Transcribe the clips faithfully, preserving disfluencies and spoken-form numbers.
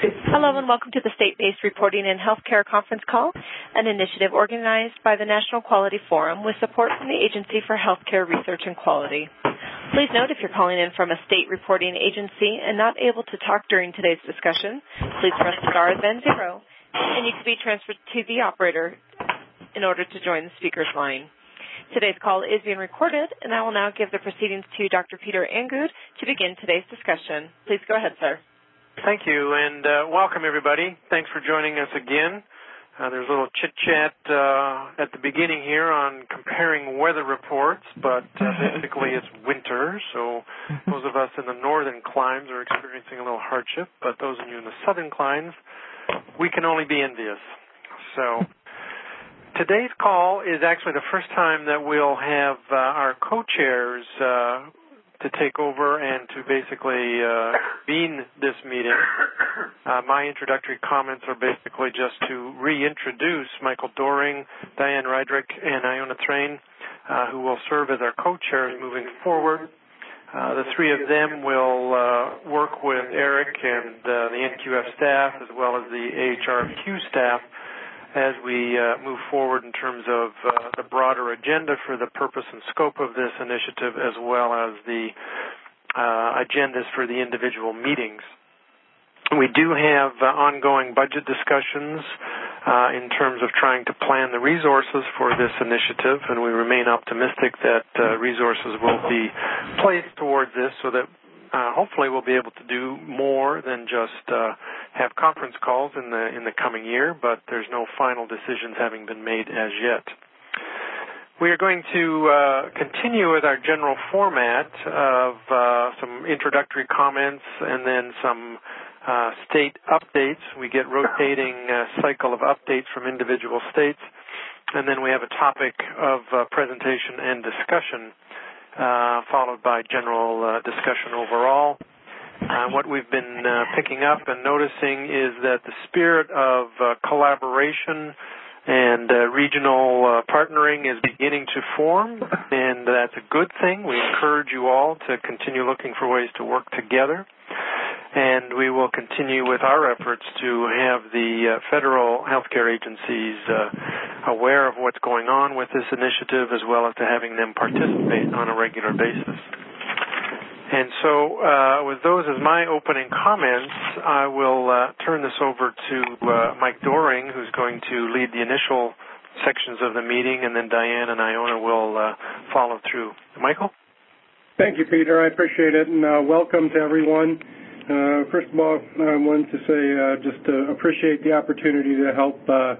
Hello and welcome to the State-Based Reporting in Healthcare conference call, an initiative organized by the National Quality Forum with support from the Agency for Healthcare Research and Quality. Please note if you're calling in from a state reporting agency and not able to talk during today's discussion, please press star then zero, and you can be transferred to the operator in order to join the speaker's line. Today's call is being recorded, and I will now give the proceedings to Doctor Peter Angud to begin today's discussion. Please go ahead, sir. Thank you, and uh, welcome, everybody. Thanks for joining us again. Uh, there's a little chit-chat uh, at the beginning here on comparing weather reports, but uh, basically it's winter, so those of us in the northern climes are experiencing a little hardship, but those of you in the southern climes, we can only be envious. So today's call is actually the first time that we'll have uh, our co-chairs uh, to take over and to basically uh, convene this meeting. Uh, my introductory comments are basically just to reintroduce Michael Doring, Diane Rydrick, and Iona Thrain, uh, who will serve as our co-chairs moving forward. Uh, the three of them will uh, work with Eric and uh, the N Q F staff as well as the A H R Q staff as we uh, move forward in terms of uh, the broader agenda for the purpose and scope of this initiative, as well as the uh, agendas for the individual meetings. We do have uh, ongoing budget discussions uh, in terms of trying to plan the resources for this initiative, and we remain optimistic that uh, resources will be placed towards this so that Uh, hopefully we'll be able to do more than just uh, have conference calls in the in the coming year, but there's no final decisions having been made as yet. We are going to uh, continue with our general format of uh, some introductory comments and then some uh, state updates. We get rotating uh, cycle of updates from individual states, and then we have a topic of uh, presentation and discussion, Uh, followed by general uh, discussion overall. Uh, what we've been uh, picking up and noticing is that the spirit of uh, collaboration and uh, regional uh, partnering is beginning to form, and that's a good thing. We encourage you all to continue looking for ways to work together, and we will continue with our efforts to have the uh, federal healthcare agencies uh, aware of what's going on with this initiative, as well as to having them participate on a regular basis. And so uh, with those as my opening comments, I will uh, turn this over to uh, Mike Doring, who's going to lead the initial sections of the meeting, and then Diane and Iona will uh, follow through. Michael? Thank you, Peter. I appreciate it, and uh, welcome to everyone. Uh, first of all, I wanted to say uh, just to appreciate the opportunity to help uh,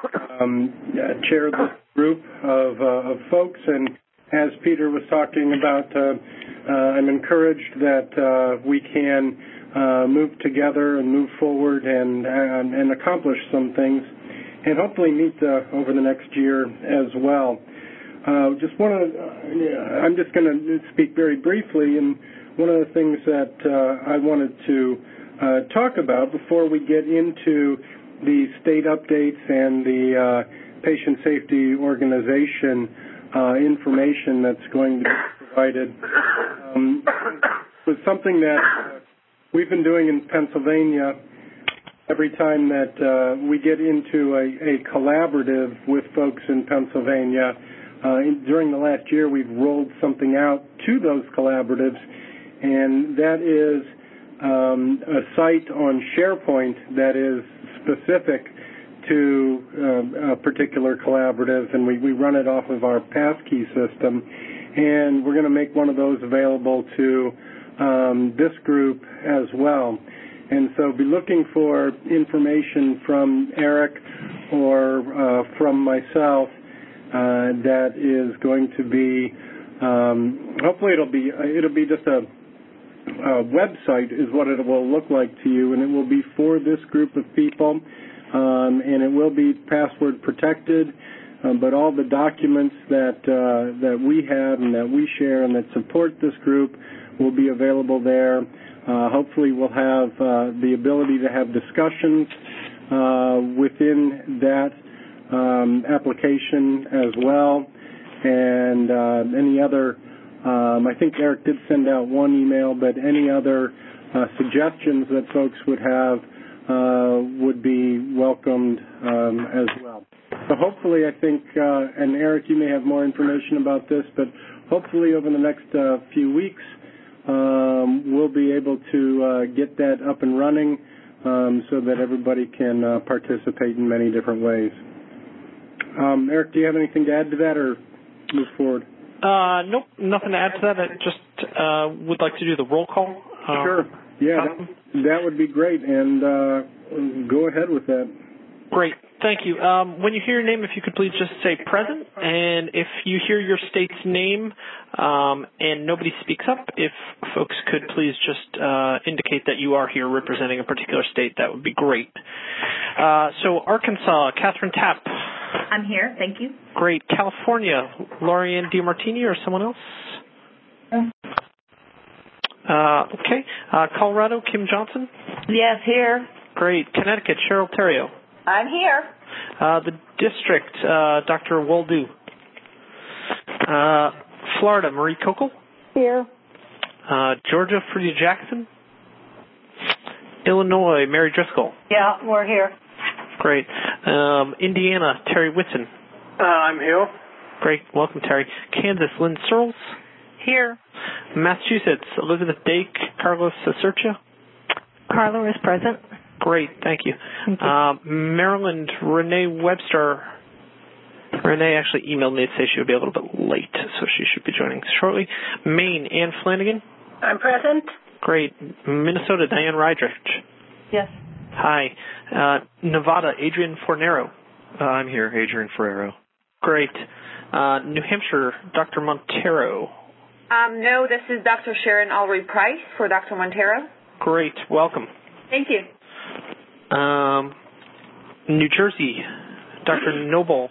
um, chair this group of, uh, of folks. And as Peter was talking about, uh, uh, I'm encouraged that uh, we can uh, move together and move forward and, and, and accomplish some things, and hopefully meet uh, over the next year as well. Uh, just want to, uh, I'm just going to speak very briefly, and one of the things that uh, I wanted to uh, talk about before we get into the state updates and the uh, patient safety organization uh, information that's going to be provided um, was something that uh, we've been doing in Pennsylvania every time that uh, we get into a, a collaborative with folks in Pennsylvania. Uh, in, during the last year, we've rolled something out to those collaboratives, and that is um, a site on SharePoint that is specific to uh, a particular collaborative, and we, we run it off of our passkey system. And we're going to make one of those available to um, this group as well. And so be looking for information from Eric or uh, from myself uh, that is going to be, um, hopefully it'll be, it'll be just a Uh, website is what it will look like to you, and it will be for this group of people, um, and it will be password protected, um, but all the documents that uh, that we have and that we share and that support this group will be available there. Uh, hopefully we'll have uh, the ability to have discussions uh, within that um, application as well, and uh, any other Um, I think Eric did send out one email, but any other uh, suggestions that folks would have uh, would be welcomed um, as well. So hopefully, I think, uh, and Eric, you may have more information about this, but hopefully over the next uh, few weeks, um, we'll be able to uh, get that up and running um, so that everybody can uh, participate in many different ways. Um, Eric, do you have anything to add to that or move forward? Uh, nope, nothing to add to that. I just uh, would like to do the roll call. Uh, sure. Yeah, that, that would be great, and uh, go ahead with that. Great. Thank you. Um, when you hear your name, if you could please just say present, and if you hear your state's name um, and nobody speaks up, if folks could please just uh, indicate that you are here representing a particular state, that would be great. Uh, so Arkansas, Catherine Tapp. I'm here. Thank you. Great. California, Lorianne DiMartini or someone else? Uh, okay. Uh, Colorado, Kim Johnson? Yes, here. Great. Connecticut, Cheryl Theriault. I'm here. Uh, the district, uh, Doctor Waldu. Uh, Florida, Marie Kokel. Here. Uh, Georgia, Frida Jackson. Illinois, Mary Driscoll. Yeah, we're here. Great. Um, Indiana, Terry Whitson. Uh, I'm here. Great. Welcome, Terry. Kansas, Lynn Searles. Here. Massachusetts, Elizabeth Dake, Carlos Acercia. Carlo is present. Great, thank you. Thank you. Uh, Maryland, Renee Webster. Renee actually emailed me to say she would be a little bit late, so she should be joining shortly. Maine, Ann Flanagan. I'm present. Great. Minnesota, Diane Rydrich. Yes. Hi. Uh, Nevada, Adrian Fornero. Uh, I'm here, Adrian Ferrero. Great. Uh, New Hampshire, Doctor Montero. Um, no, this is Doctor Sharon Alry Price for Doctor Montero. Great. Welcome. Thank you. Um, New Jersey, Doctor Noble,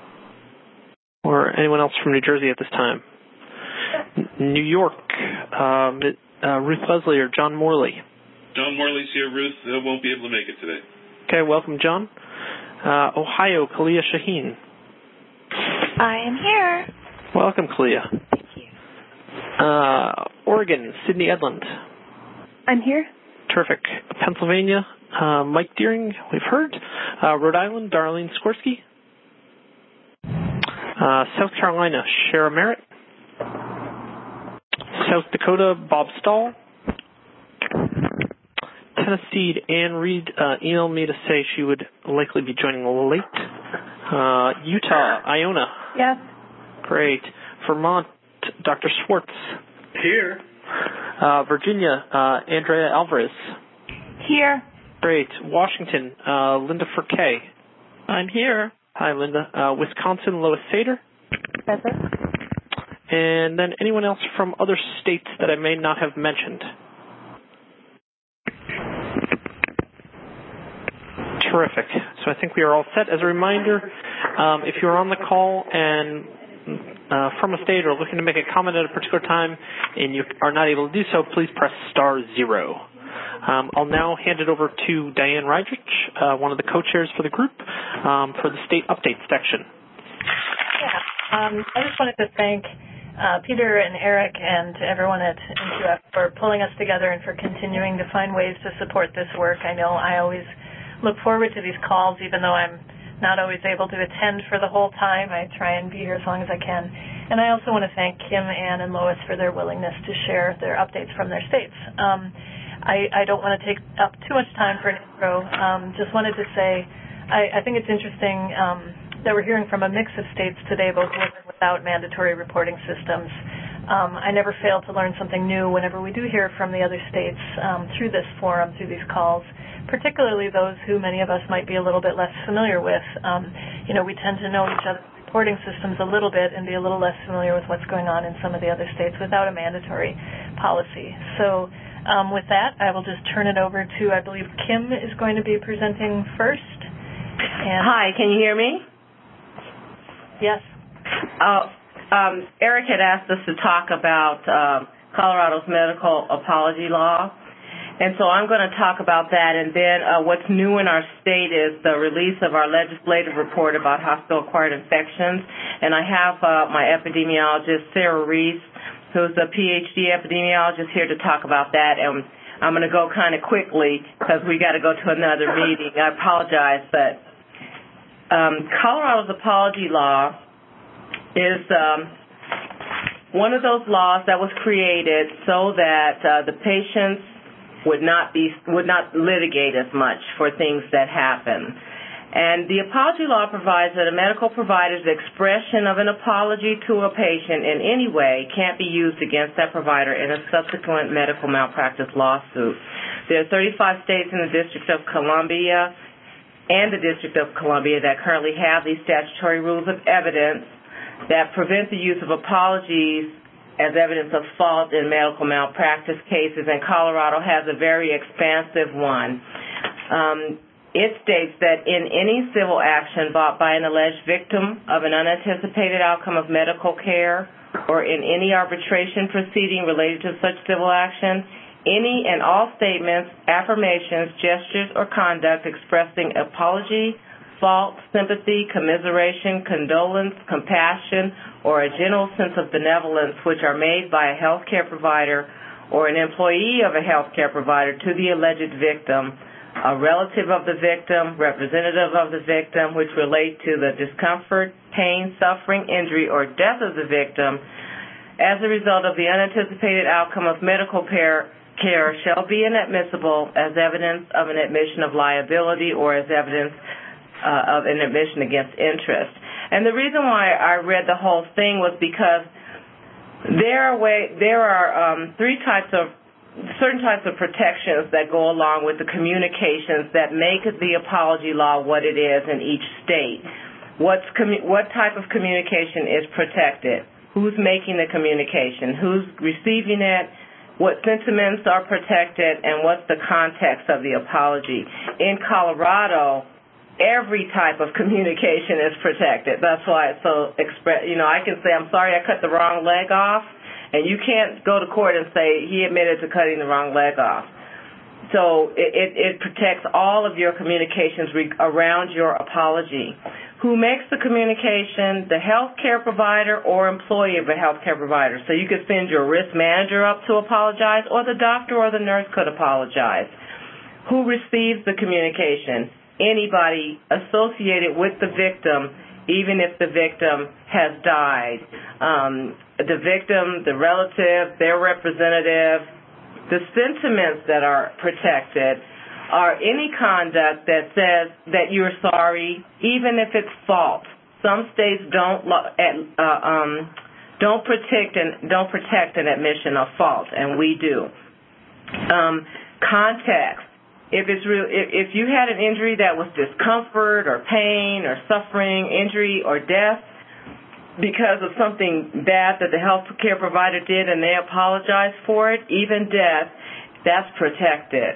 or anyone else from New Jersey at this time. N- New York, um, uh, Ruth Leslie or John Morley. John Morley's here. Ruth uh, won't be able to make it today. Okay, welcome, John. Uh, Ohio, Kalia Shaheen. I am here. Welcome, Kalia. Thank you. Uh, Oregon, Sydney Edlund. I'm here. Terrific. Pennsylvania, uh, Mike Deering, we've heard. Uh, Rhode Island, Darlene Skorsky. Uh, South Carolina, Shara Merritt. South Dakota, Bob Stahl. Tennessee, Ann Reed uh, emailed me to say she would likely be joining late. Uh, Utah, Iona. Yes. Great. Vermont, Doctor Schwartz. Here. Uh, Virginia, uh, Andrea Alvarez. Here. Great. Washington, uh, Linda Furquet. I'm here. Hi, Linda. Uh, Wisconsin, Lois Sater. Present. And then anyone else from other states that I may not have mentioned? Terrific. So I think we are all set. As a reminder, um, if you're on the call and uh, from a state or looking to make a comment at a particular time and you are not able to do so, please press star zero. Um, I'll now hand it over to Diane Rydrich, uh, one of the co-chairs for the group, um, for the state update section. Yeah. Um, I just wanted to thank uh, Peter and Eric and everyone at N Q F for pulling us together and for continuing to find ways to support this work. I know I always look forward to these calls, even though I'm not always able to attend for the whole time. I try and be here as long as I can. And I also want to thank Kim, Ann, and Lois for their willingness to share their updates from their states. Um, I, I don't want to take up too much time for an intro. Um, just wanted to say I, I think it's interesting um, that we're hearing from a mix of states today, both with and without mandatory reporting systems. Um, I never fail to learn something new whenever we do hear from the other states um, through this forum, through these calls, particularly those who many of us might be a little bit less familiar with. Um, you know, we tend to know each other's reporting systems a little bit and be a little less familiar with what's going on in some of the other states without a mandatory policy. So um, with that, I will just turn it over to, I believe Kim is going to be presenting first. And Hi, can you hear me? Yes. Uh, um, Eric had asked us to talk about uh, Colorado's medical apology law. And so I'm going to talk about that, and then uh, what's new in our state is the release of our legislative report about hospital-acquired infections. And I have uh, my epidemiologist, Sarah Reese, who's a P H D epidemiologist, here to talk about that. And I'm going to go kind of quickly because we got to go to another meeting. I apologize, but um, Colorado's apology law is um, one of those laws that was created so that uh, the patients would not be would not litigate as much for things that happen. And the apology law provides that a medical provider's expression of an apology to a patient in any way can't be used against that provider in a subsequent medical malpractice lawsuit. There are thirty-five states in the District of Columbia and the District of Columbia that currently have these statutory rules of evidence that prevent the use of apologies as evidence of fault in medical malpractice cases, and Colorado has a very expansive one. Um, It states that in any civil action brought by an alleged victim of an unanticipated outcome of medical care or in any arbitration proceeding related to such civil action, any and all statements, affirmations, gestures, or conduct expressing apology, fault, sympathy, commiseration, condolence, compassion, or a general sense of benevolence which are made by a healthcare provider or an employee of a healthcare provider to the alleged victim, a relative of the victim, representative of the victim, which relate to the discomfort, pain, suffering, injury, or death of the victim as a result of the unanticipated outcome of medical care, care shall be inadmissible as evidence of an admission of liability or as evidence uh, of an admission against interest. And the reason why I read the whole thing was because there are, way, there are um, three types of certain types of protections that go along with the communications that make the apology law what it is in each state. What's commu- what type of communication is protected? Who's making the communication? Who's receiving it? What sentiments are protected? And what's the context of the apology? In Colorado, every type of communication is protected. That's why it's so express. You know, I can say, I'm sorry I cut the wrong leg off, and you can't go to court and say he admitted to cutting the wrong leg off. So it, it, it protects all of your communications re- around your apology. Who makes the communication? The healthcare provider or employee of a healthcare provider. So you could send your risk manager up to apologize, or the doctor or the nurse could apologize. Who receives the communication? Anybody associated with the victim, even if the victim has died. Um, the victim, the relative, their representative, the sentiments that are protected are any conduct that says that you're sorry, even if it's false. Some states don't uh, um, don't protect and don't protect an admission of fault, and we do. Um, context. If it's real, if, if you had an injury that was discomfort or pain or suffering, injury or death because of something bad that the health care provider did and they apologize for it, even death, that's protected.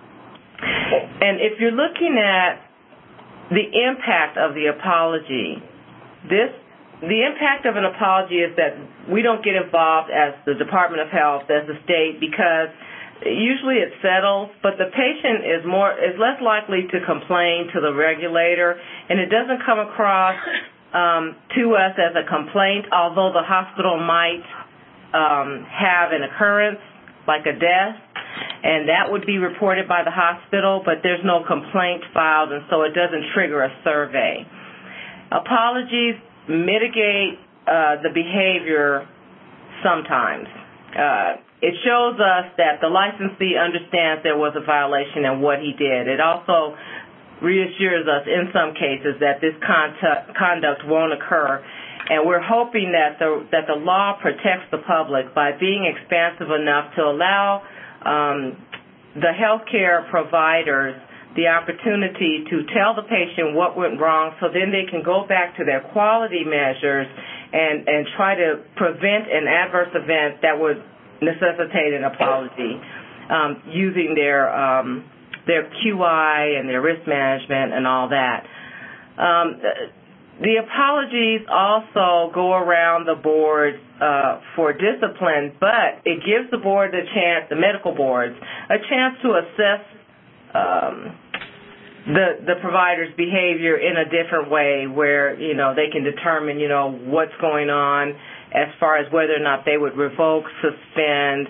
And if you're looking at the impact of the apology, this the impact of an apology is that we don't get involved as the Department of Health, as the state, because usually it settles, but the patient is more is less likely to complain to the regulator, and it doesn't come across um, to us as a complaint, although the hospital might um, have an occurrence like a death, and that would be reported by the hospital, but there's no complaint filed, and so it doesn't trigger a survey. Apologies mitigate uh, the behavior sometimes. Uh, It shows us that the licensee understands there was a violation and what he did. It also reassures us in some cases that this conduct, conduct won't occur. And we're hoping that the, that the law protects the public by being expansive enough to allow um, the healthcare providers the opportunity to tell the patient what went wrong so then they can go back to their quality measures and, and try to prevent an adverse event that would necessitate an apology um, using their um, their Q I and their risk management and all that. Um, the apologies also go around the board uh, for discipline, but it gives the board a chance, the medical boards, a chance to assess um, the the provider's behavior in a different way where, you know, they can determine, you know, what's going on as far as whether or not they would revoke, suspend,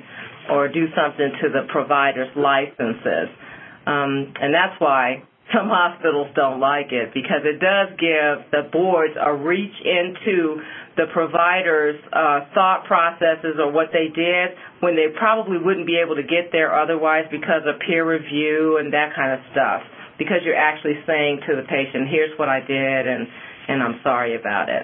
or do something to the provider's licenses. Um, and that's why some hospitals don't like it, because it does give the boards a reach into the provider's uh, thought processes or what they did when they probably wouldn't be able to get there otherwise because of peer review and that kind of stuff, because you're actually saying to the patient, here's what I did, and, and I'm sorry about it.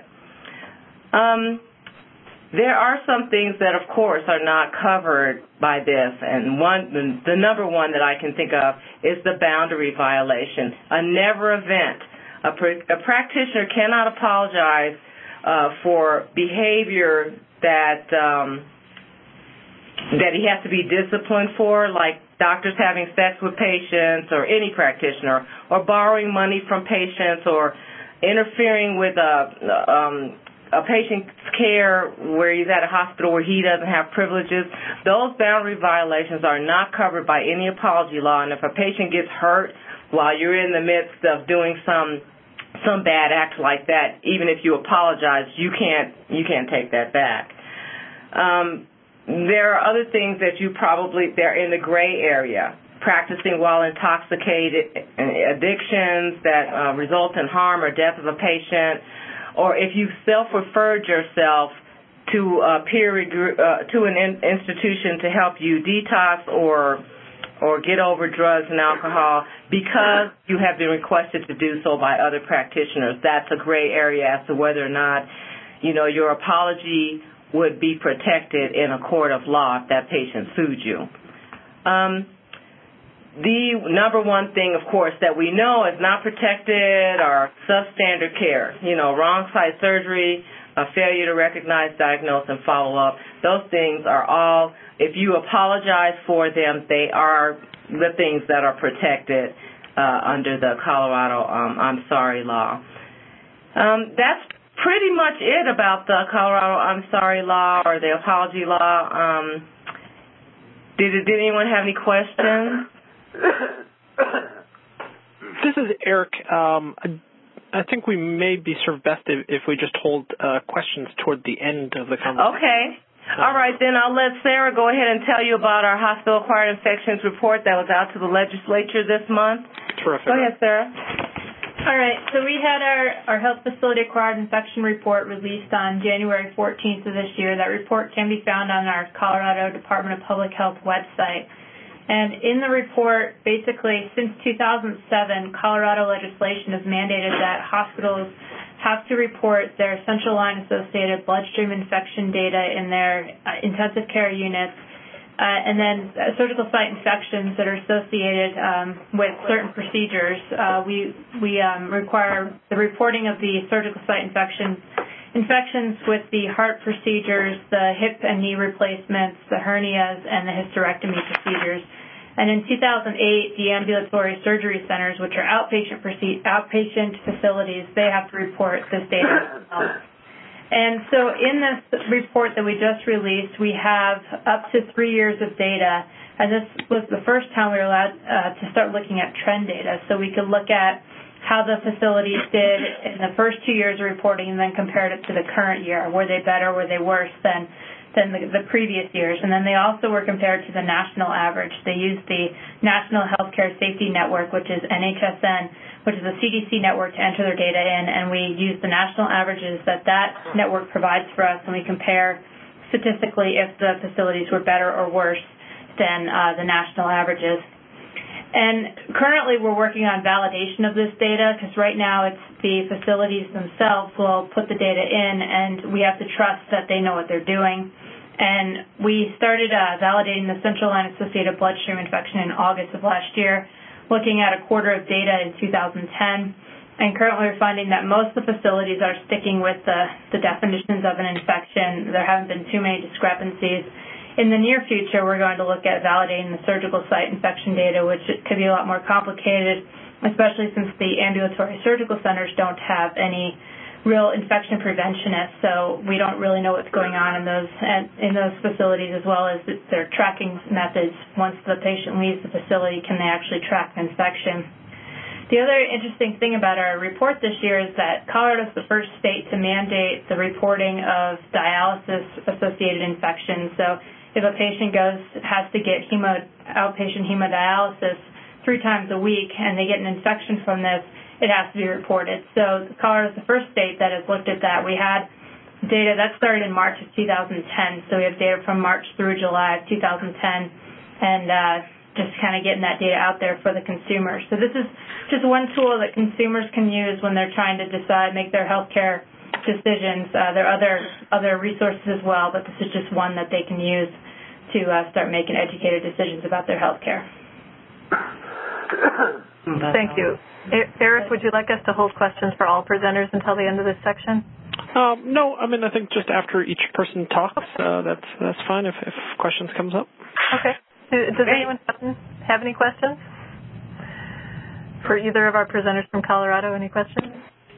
Um, there are some things that, of course, are not covered by this, and one, the, the number one that I can think of is the boundary violation, a never event. A, pr- a practitioner cannot apologize uh, for behavior that um, that he has to be disciplined for, like doctors having sex with patients or any practitioner, or borrowing money from patients, or interfering with a um, a patient's care where he's at a hospital where he doesn't have privileges. Those boundary violations are not covered by any apology law, and if a patient gets hurt while you're in the midst of doing some some bad act like that, even if you apologize, you can't you can't take that back. Um, there are other things that you probably, they're in the gray area. Practicing while intoxicated, addictions that uh, result in harm or death of a patient, or if you self-referred yourself to a peer uh, to an in- institution to help you detox or or get over drugs and alcohol because you have been requested to do so by other practitioners. That's a gray area as to whether or not, you know, your apology would be protected in a court of law if that patient sued you. Um, The number one thing, of course, that we know is not protected are substandard care. You know, wrong site surgery, a failure to recognize, diagnose, and follow up. Those things are all, if you apologize for them, they are the things that are protected uh, under the Colorado um, I'm sorry law. Um, that's pretty much it about the Colorado I'm sorry law or the apology law. Um, did, did anyone have any questions? This is Eric. Um, I, I think we may be served best if, if we just hold uh, questions toward the end of the conversation. Okay. All right, then I'll let Sarah go ahead and tell you about our hospital-acquired infections report that was out to the legislature this month. Terrific. Go ahead, Sarah. All right, so we had our, our health facility-acquired infection report released on January fourteenth of this year. That report can be found on our Colorado Department of Public Health website. And in the report, basically, since two thousand seven, Colorado legislation has mandated that hospitals have to report their central line-associated bloodstream infection data in their uh, intensive care units, uh, and then uh, surgical site infections that are associated um, with certain procedures. Uh, we we um, require the reporting of the surgical site infections infections with the heart procedures, the hip and knee replacements, the hernias, and the hysterectomy procedures. And in two thousand eight, the ambulatory surgery centers, which are outpatient outpatient facilities, they have to report this data as well. And so in this report that we just released, we have up to three years of data, and this was the first time we were allowed uh, to start looking at trend data. So we could look at how the facilities did in the first two years of reporting and then compared it to the current year. Were they better? Were they worse than than the, the previous years? And then they also were compared to the national average. They used the National Healthcare Safety Network, which is N H S N, which is a C D C network, to enter their data in, and we use the national averages that that network provides for us, and we compare statistically if the facilities were better or worse than uh, the national averages. And currently we're working on validation of this data, because right now it's the facilities themselves will put the data in, and we have to trust that they know what they're doing. And we started uh, validating the central line-associated bloodstream infection in August of last year, looking at a quarter of data in two thousand ten. And currently we're finding that most of the facilities are sticking with the, the definitions of an infection. There haven't been too many discrepancies. In the near future, we're going to look at validating the surgical site infection data, which could be a lot more complicated, especially since the ambulatory surgical centers don't have any real infection preventionists, so we don't really know what's going on in those in those facilities, as well as their tracking methods. Once the patient leaves the facility, can they actually track the infection? The other interesting thing about our report this year is that Colorado is the first state to mandate the reporting of dialysis-associated infections. So if a patient goes has to get hemo, outpatient hemodialysis three times a week and they get an infection from this, it has to be reported. So Colorado is the first state that has looked at that. We had data that started in March of two thousand ten, so we have data from March through July of two thousand ten, and uh, just kind of getting that data out there for the consumers. So this is just one tool that consumers can use when they're trying to decide, make their healthcare decisions. Uh, there are other other resources as well, but this is just one that they can use to uh, start making educated decisions about their healthcare. Thank you. Eric, would you like us to hold questions for all presenters until the end of this section? Um, no, I mean, I think just after each person talks, uh, that's that's fine if, if questions comes up. Okay. Does anyone have any questions? For either of our presenters from Colorado, any questions?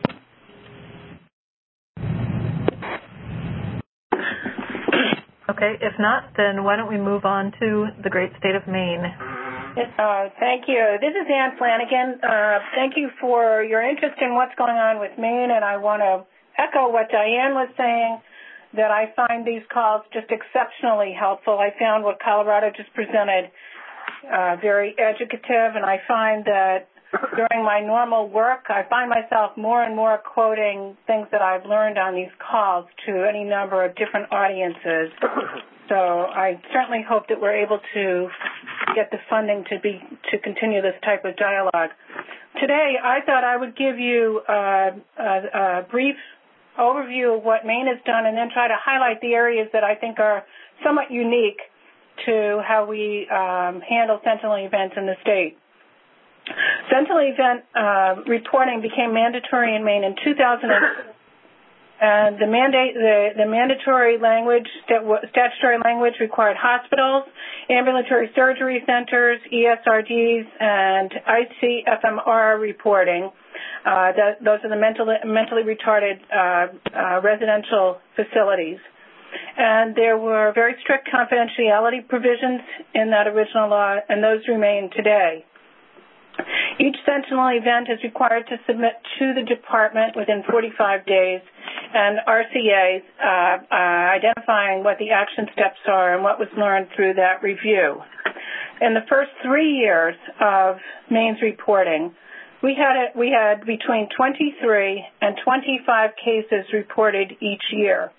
Okay, if not, then why don't we move on to the great state of Maine. Uh, thank you. This is Ann Flanagan. Uh, thank you for your interest in what's going on with Maine, and I want to echo what Diane was saying, that I find these calls just exceptionally helpful. I found what Colorado just presented uh, very educative, and I find that during my normal work, I find myself more and more quoting things that I've learned on these calls to any number of different audiences. So I certainly hope that we're able to get the funding to be to continue this type of dialogue. Today, I thought I would give you a, a, a brief overview of what Maine has done and then try to highlight the areas that I think are somewhat unique to how we um, handle sentinel events in the state. Sentinel event uh, reporting became mandatory in Maine in two thousand two. And the mandate, the, the mandatory language, statutory language required hospitals, ambulatory surgery centers, E S R Ds, and I C F M R reporting. Uh, that, those are the mentally, mentally retarded uh, uh, residential facilities. And there were very strict confidentiality provisions in that original law, and those remain today. Each sentinel event is required to submit to the department within forty-five days, and R C As uh, uh, identifying what the action steps are and what was learned through that review. In the first three years of Maine's reporting, we had a, we had between twenty-three and twenty-five cases reported each year.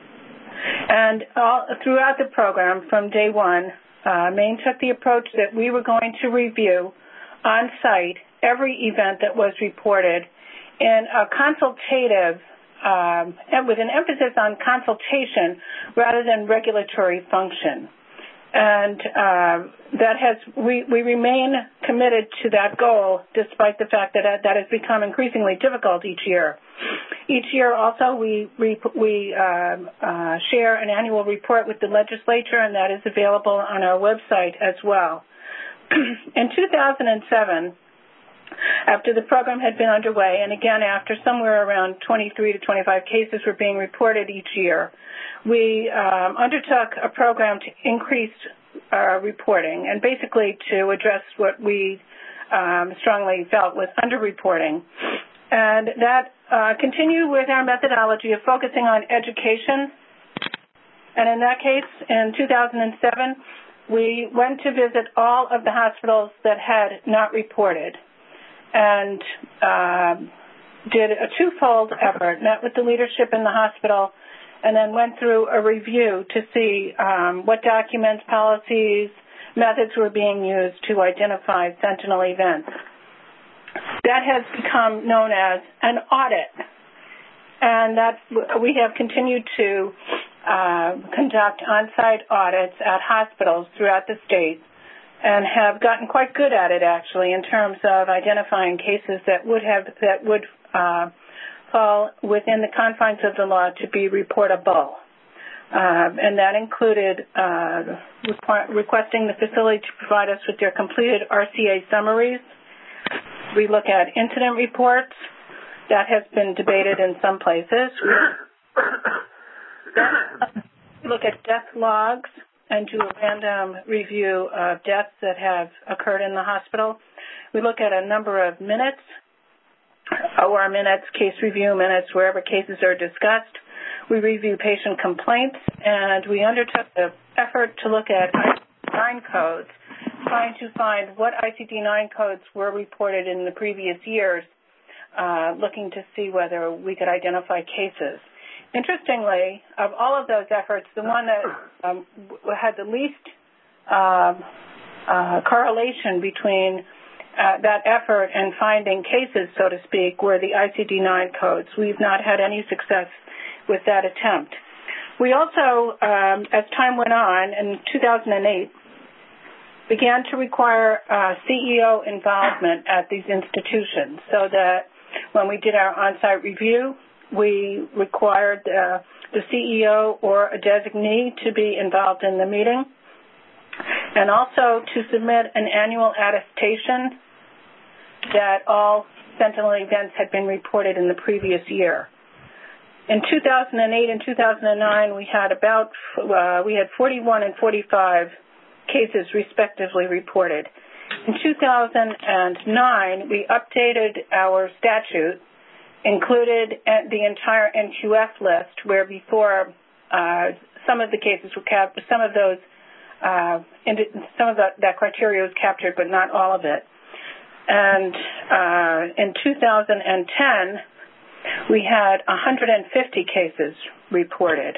And all, throughout the program, from day one, uh, Maine took the approach that we were going to review on site every event that was reported in a consultative, um, and with an emphasis on consultation rather than regulatory function. And uh, that has we, we remain committed to that goal, despite the fact that that has become increasingly difficult each year. Each year, also, we we, we uh, uh, share an annual report with the legislature, and that is available on our website as well. In two thousand seven, after the program had been underway, and again after somewhere around twenty-three to twenty-five cases were being reported each year, we um, undertook a program to increase uh, reporting and basically to address what we um, strongly felt was underreporting. And that uh, continued with our methodology of focusing on education. And in that case, in two thousand seven, we went to visit all of the hospitals that had not reported and uh, did a twofold effort, met with the leadership in the hospital, and then went through a review to see um, what documents, policies, methods were being used to identify sentinel events. That has become known as an audit, and that we have continued to Uh, conduct on-site audits at hospitals throughout the state and have gotten quite good at it, actually, in terms of identifying cases that would have that would uh, fall within the confines of the law to be reportable. Uh, and that included uh, requ- requesting the facility to provide us with their completed R C A summaries. We look at incident reports. That has been debated in some places. We look at death logs and do a random review of deaths that have occurred in the hospital. We look at a number of minutes, O R minutes, case review minutes, wherever cases are discussed. We review patient complaints, and we undertook the effort to look at I C D nine codes, trying to find what I C D nine codes were reported in the previous years, uh, looking to see whether we could identify cases. Interestingly, of all of those efforts, the one that um, had the least uh, uh, correlation between uh, that effort and finding cases, so to speak, were the I C D nine codes. We've not had any success with that attempt. We also, um, as time went on, in two thousand eight, began to require uh, C E O involvement at these institutions, so that when we did our on-site review, we required uh, the C E O or a designee to be involved in the meeting, and also to submit an annual attestation that all Sentinel events had been reported in the previous year. In two thousand eight and two thousand nine, we had about uh, we had forty-one and forty-five cases respectively reported. In two thousand nine, we updated our statute, included the entire N Q F list, where before uh, some of the cases were cap- some of those uh, some of the, that criteria was captured, but not all of it. And uh, in two thousand ten, we had one hundred fifty cases reported.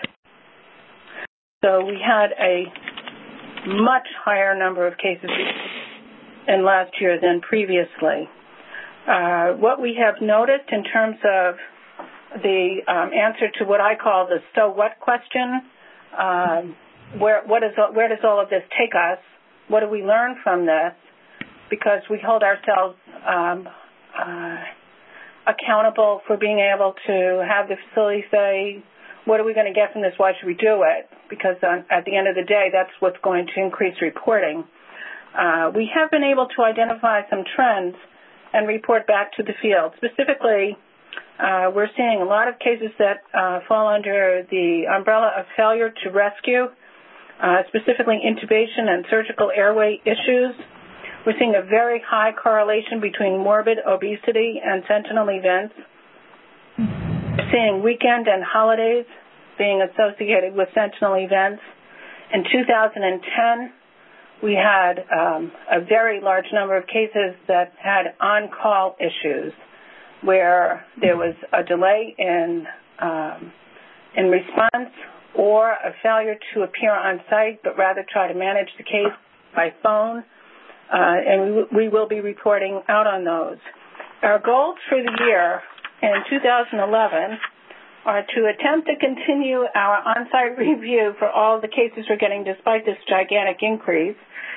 So we had a much higher number of cases in last year than previously. Uh, what we have noticed in terms of the um, answer to what I call the so what question, um, where, what is, where does all of this take us? What do we learn from this? Because we hold ourselves um, uh, accountable for being able to have the facility say, what are we going to get from this? Why should we do it? Because on, at the end of the day, that's what's going to increase reporting. Uh, we have been able to identify some trends and report back to the field. Specifically, uh, we're seeing a lot of cases that uh, fall under the umbrella of failure to rescue, uh, specifically intubation and surgical airway issues. We're seeing a very high correlation between morbid obesity and sentinel events. We're seeing weekend and holidays being associated with sentinel events. In two thousand ten, we had um, a very large number of cases that had on-call issues, where there was a delay in um, in response or a failure to appear on site, but rather try to manage the case by phone. Uh, and we, we will be reporting out on those. Our goals for the year in two thousand eleven are to attempt to continue our on-site review for all the cases we're getting despite this gigantic increase.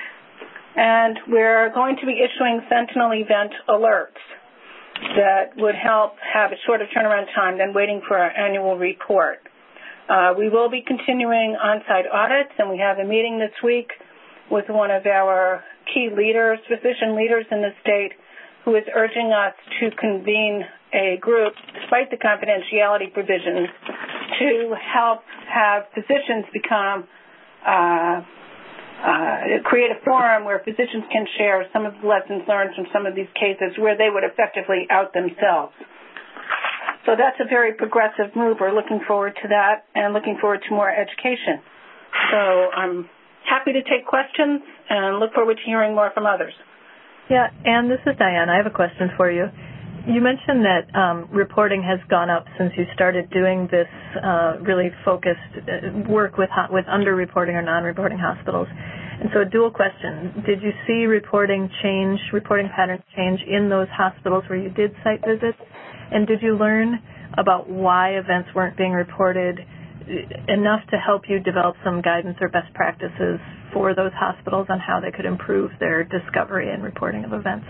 And we're going to be issuing sentinel event alerts that would help have a shorter turnaround time than waiting for our annual report. Uh, we will be continuing on-site audits, and we have a meeting this week with one of our key leaders, physician leaders in the state, who is urging us to convene a group, despite the confidentiality provisions, to help have physicians become, uh, uh, create a forum where physicians can share some of the lessons learned from some of these cases where they would effectively out themselves. So that's a very progressive move. We're looking forward to that and looking forward to more education. So I'm happy to take questions and look forward to hearing more from others. Yeah, Anne, this is Diane. I have a question for you. You mentioned that um, reporting has gone up since you started doing this uh, really focused work with with under-reporting or non-reporting hospitals. And so a dual question. Did you see reporting change, reporting patterns change in those hospitals where you did site visits? And did you learn about why events weren't being reported enough to help you develop some guidance or best practices for those hospitals on how they could improve their discovery and reporting of events?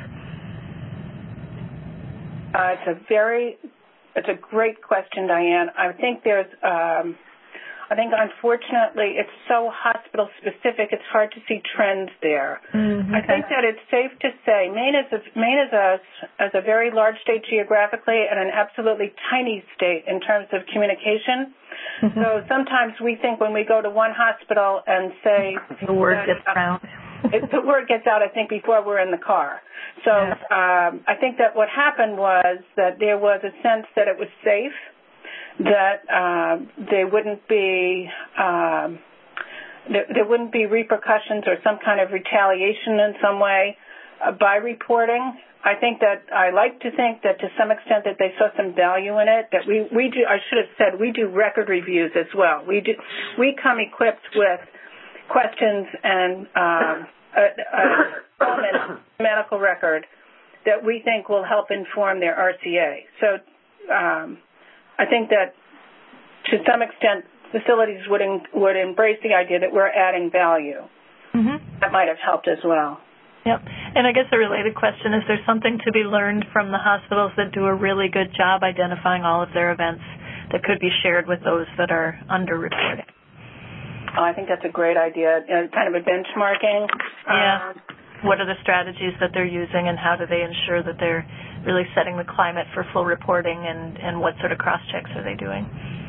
Uh, it's a very, it's a great question, Diane. I think there's, um, I think unfortunately it's so hospital specific. It's hard to see trends there. Mm-hmm. I think that it's safe to say Maine is a, Maine is a, as a very large state geographically and an absolutely tiny state in terms of communication. Mm-hmm. So sometimes we think when we go to one hospital and say the word gets around. It, the word gets out, I think, before we're in the car. So um, I think that what happened was that there was a sense that it was safe, that uh, they wouldn't be um, there, there wouldn't be repercussions or some kind of retaliation in some way uh, by reporting. I think that I like to think that to some extent that they saw some value in it. That we we do. I should have said we do record reviews as well. We do. We come equipped with questions and um, a, a common medical record that we think will help inform their R C A. So um, I think that to some extent facilities would in, would embrace the idea that we're adding value. Mm-hmm. That might have helped as well. Yep. And I guess a related question, is there something to be learned from the hospitals that do a really good job identifying all of their events that could be shared with those that are underreporting? Oh, I think that's a great idea, uh, kind of a benchmarking. Yeah. Um, what are the strategies that they're using, and how do they ensure that they're really setting the climate for full reporting, and, and what sort of cross-checks are they doing?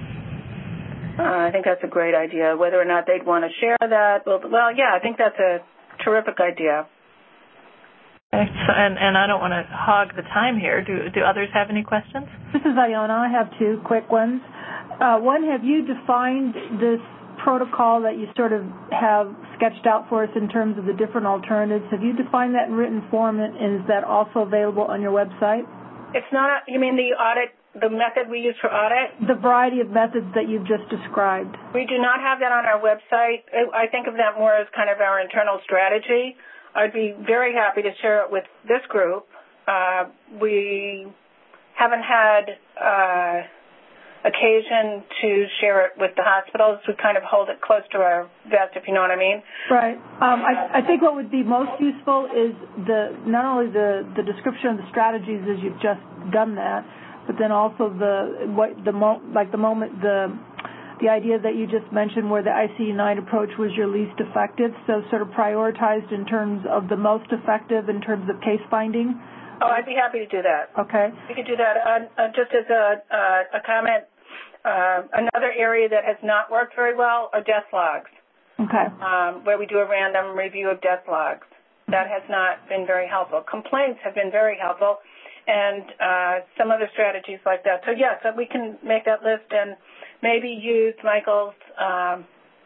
Uh, I think that's a great idea. Whether or not they'd want to share that, well, well yeah, I think that's a terrific idea. Okay. So, and, and I don't want to hog the time here. Do, do others have any questions? This is Iona. I have two quick ones. Uh, one, have you defined this protocol that you sort of have sketched out for us in terms of the different alternatives? Have you defined that in written form, and is that also available on your website? It's not, you mean the audit, the method we use for audit? The variety of methods that you've just described. We do not have that on our website. I think of that more as kind of our internal strategy. I'd be very happy to share it with this group. Uh, we haven't had uh, occasion to share it with the hospitals. We kind of hold it close to our vest, if you know what I mean. Right. Um, I, I think what would be most useful is the not only the, the description of the strategies as you've just done that, but then also the what the mo- like the moment the the idea that you just mentioned where the I C Unite approach was your least effective, so sort of prioritized in terms of the most effective in terms of case finding? Oh, I'd be happy to do that. Okay. We could do that. Uh, uh, just as a, uh, a comment, uh, another area that has not worked very well are death logs. Okay. Um, where we do a random review of death logs. That has not been very helpful. Complaints have been very helpful, and uh, some other strategies like that. So, yes, we can make that list and maybe use Michael's um,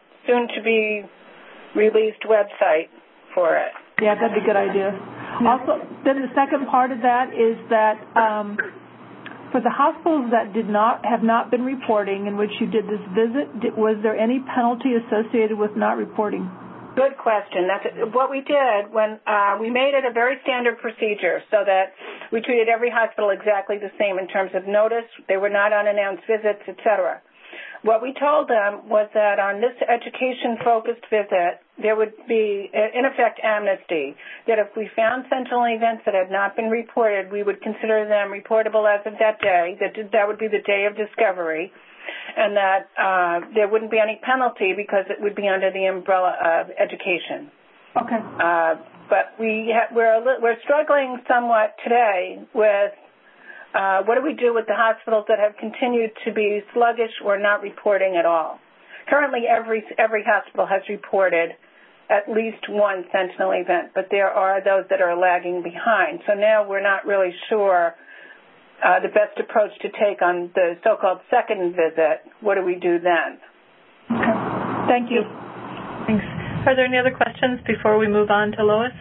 soon-to-be-released website for it. Yeah, that'd be a good idea. Also, then the second part of that is that um, for the hospitals that did not have not been reporting in which you did this visit, did, was there any penalty associated with not reporting? Good question. That's what we did when uh, we made it a very standard procedure so that we treated every hospital exactly the same in terms of notice. They were not unannounced visits, et cetera. What we told them was that on this education-focused visit, there would be, in effect, amnesty, that if we found sentinel events that had not been reported, we would consider them reportable as of that day, that that would be the day of discovery, and that uh, there wouldn't be any penalty because it would be under the umbrella of education. Okay. Uh, but we ha- we're, a li- we're struggling somewhat today with Uh, what do we do with the hospitals that have continued to be sluggish or not reporting at all? Currently, every every hospital has reported at least one sentinel event, but there are those that are lagging behind. So now we're not really sure uh, the best approach to take on the so-called second visit. What do we do then? Okay. Thank you. Thanks. Are there any other questions before we move on to Lois?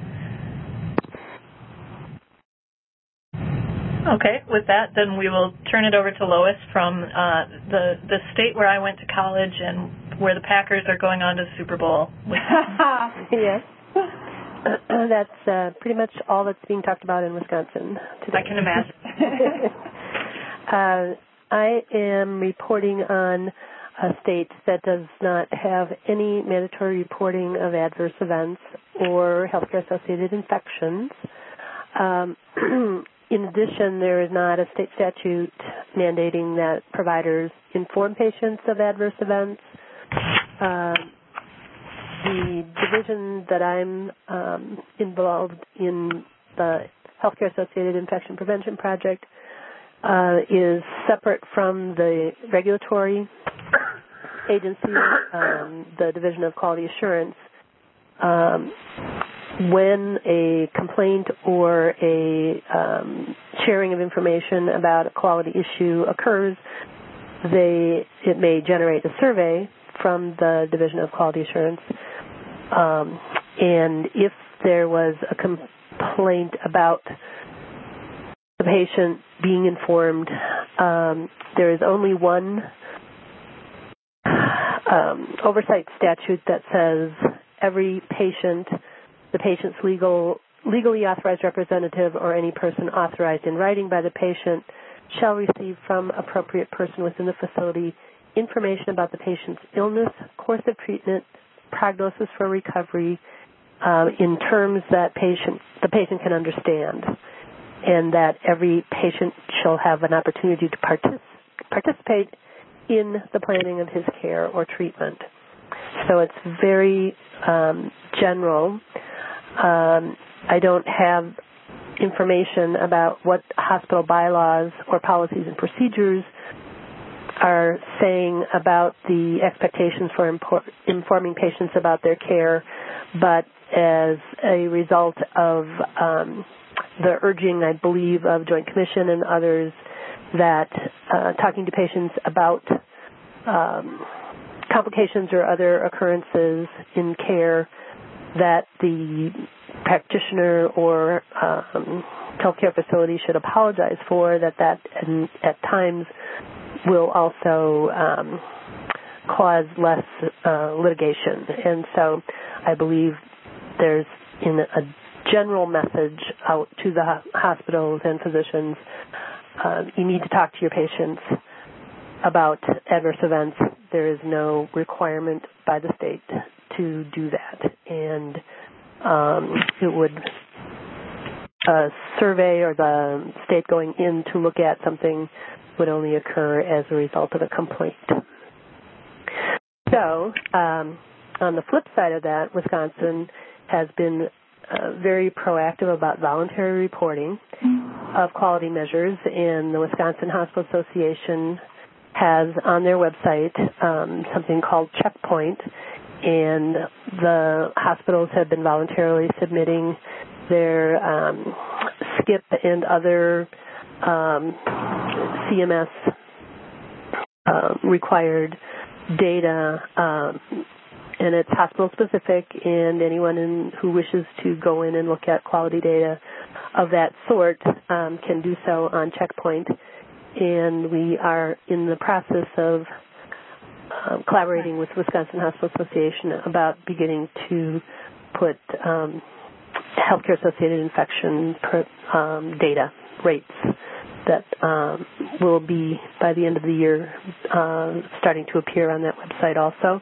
Okay, with that, then we will turn it over to Lois from uh, the the state where I went to college and where the Packers are going on to the Super Bowl. Yes. That's uh, pretty much all that's being talked about in Wisconsin today. I can imagine. uh, I am reporting on a state that does not have any mandatory reporting of adverse events or healthcare-associated infections. Um, In addition, there is not a state statute mandating that providers inform patients of adverse events. Uh, the division that I'm um, involved in, the Healthcare-Associated Infection Prevention Project, uh, is separate from the regulatory agency, um, the Division of Quality Assurance. Um, when a complaint or a um, sharing of information about a quality issue occurs, they it may generate a survey from the Division of Quality Assurance, um, and if there was a complaint about the patient being informed, um, there is only one um, oversight statute that says every patient, the patient's legal legally authorized representative or any person authorized in writing by the patient shall receive from appropriate person within the facility information about the patient's illness, course of treatment, prognosis for recovery, uh, in terms that patient the patient can understand, and that every patient shall have an opportunity to partic- participate in the planning of his care or treatment. So it's very um, general. Um, I don't have information about what hospital bylaws or policies and procedures are saying about the expectations for impor- informing patients about their care, but as a result of um, the urging, I believe, of Joint Commission and others that uh, talking to patients about um, complications or other occurrences in care that the practitioner or um, healthcare facility should apologize for, that that and at times will also um, cause less uh, litigation. And so I believe there's in a general message out to the hospitals and physicians, uh, you need to talk to your patients about adverse events. There is no requirement by the state to do that. And um, it would, a survey or the state going in to look at something would only occur as a result of a complaint. So um, on the flip side of that, Wisconsin has been uh, very proactive about voluntary reporting of quality measures, and the Wisconsin Hospital Association has on their website um, something called Checkpoint, and the hospitals have been voluntarily submitting their um, SCIP and other um, C M S uh, required data, um, and it's hospital specific, and anyone in, who wishes to go in and look at quality data of that sort um, can do so on Checkpoint. And we are in the process of uh, collaborating with Wisconsin Hospital Association about beginning to put um, healthcare-associated infection per, um, data rates that um, will be, by the end of the year, uh, starting to appear on that website also.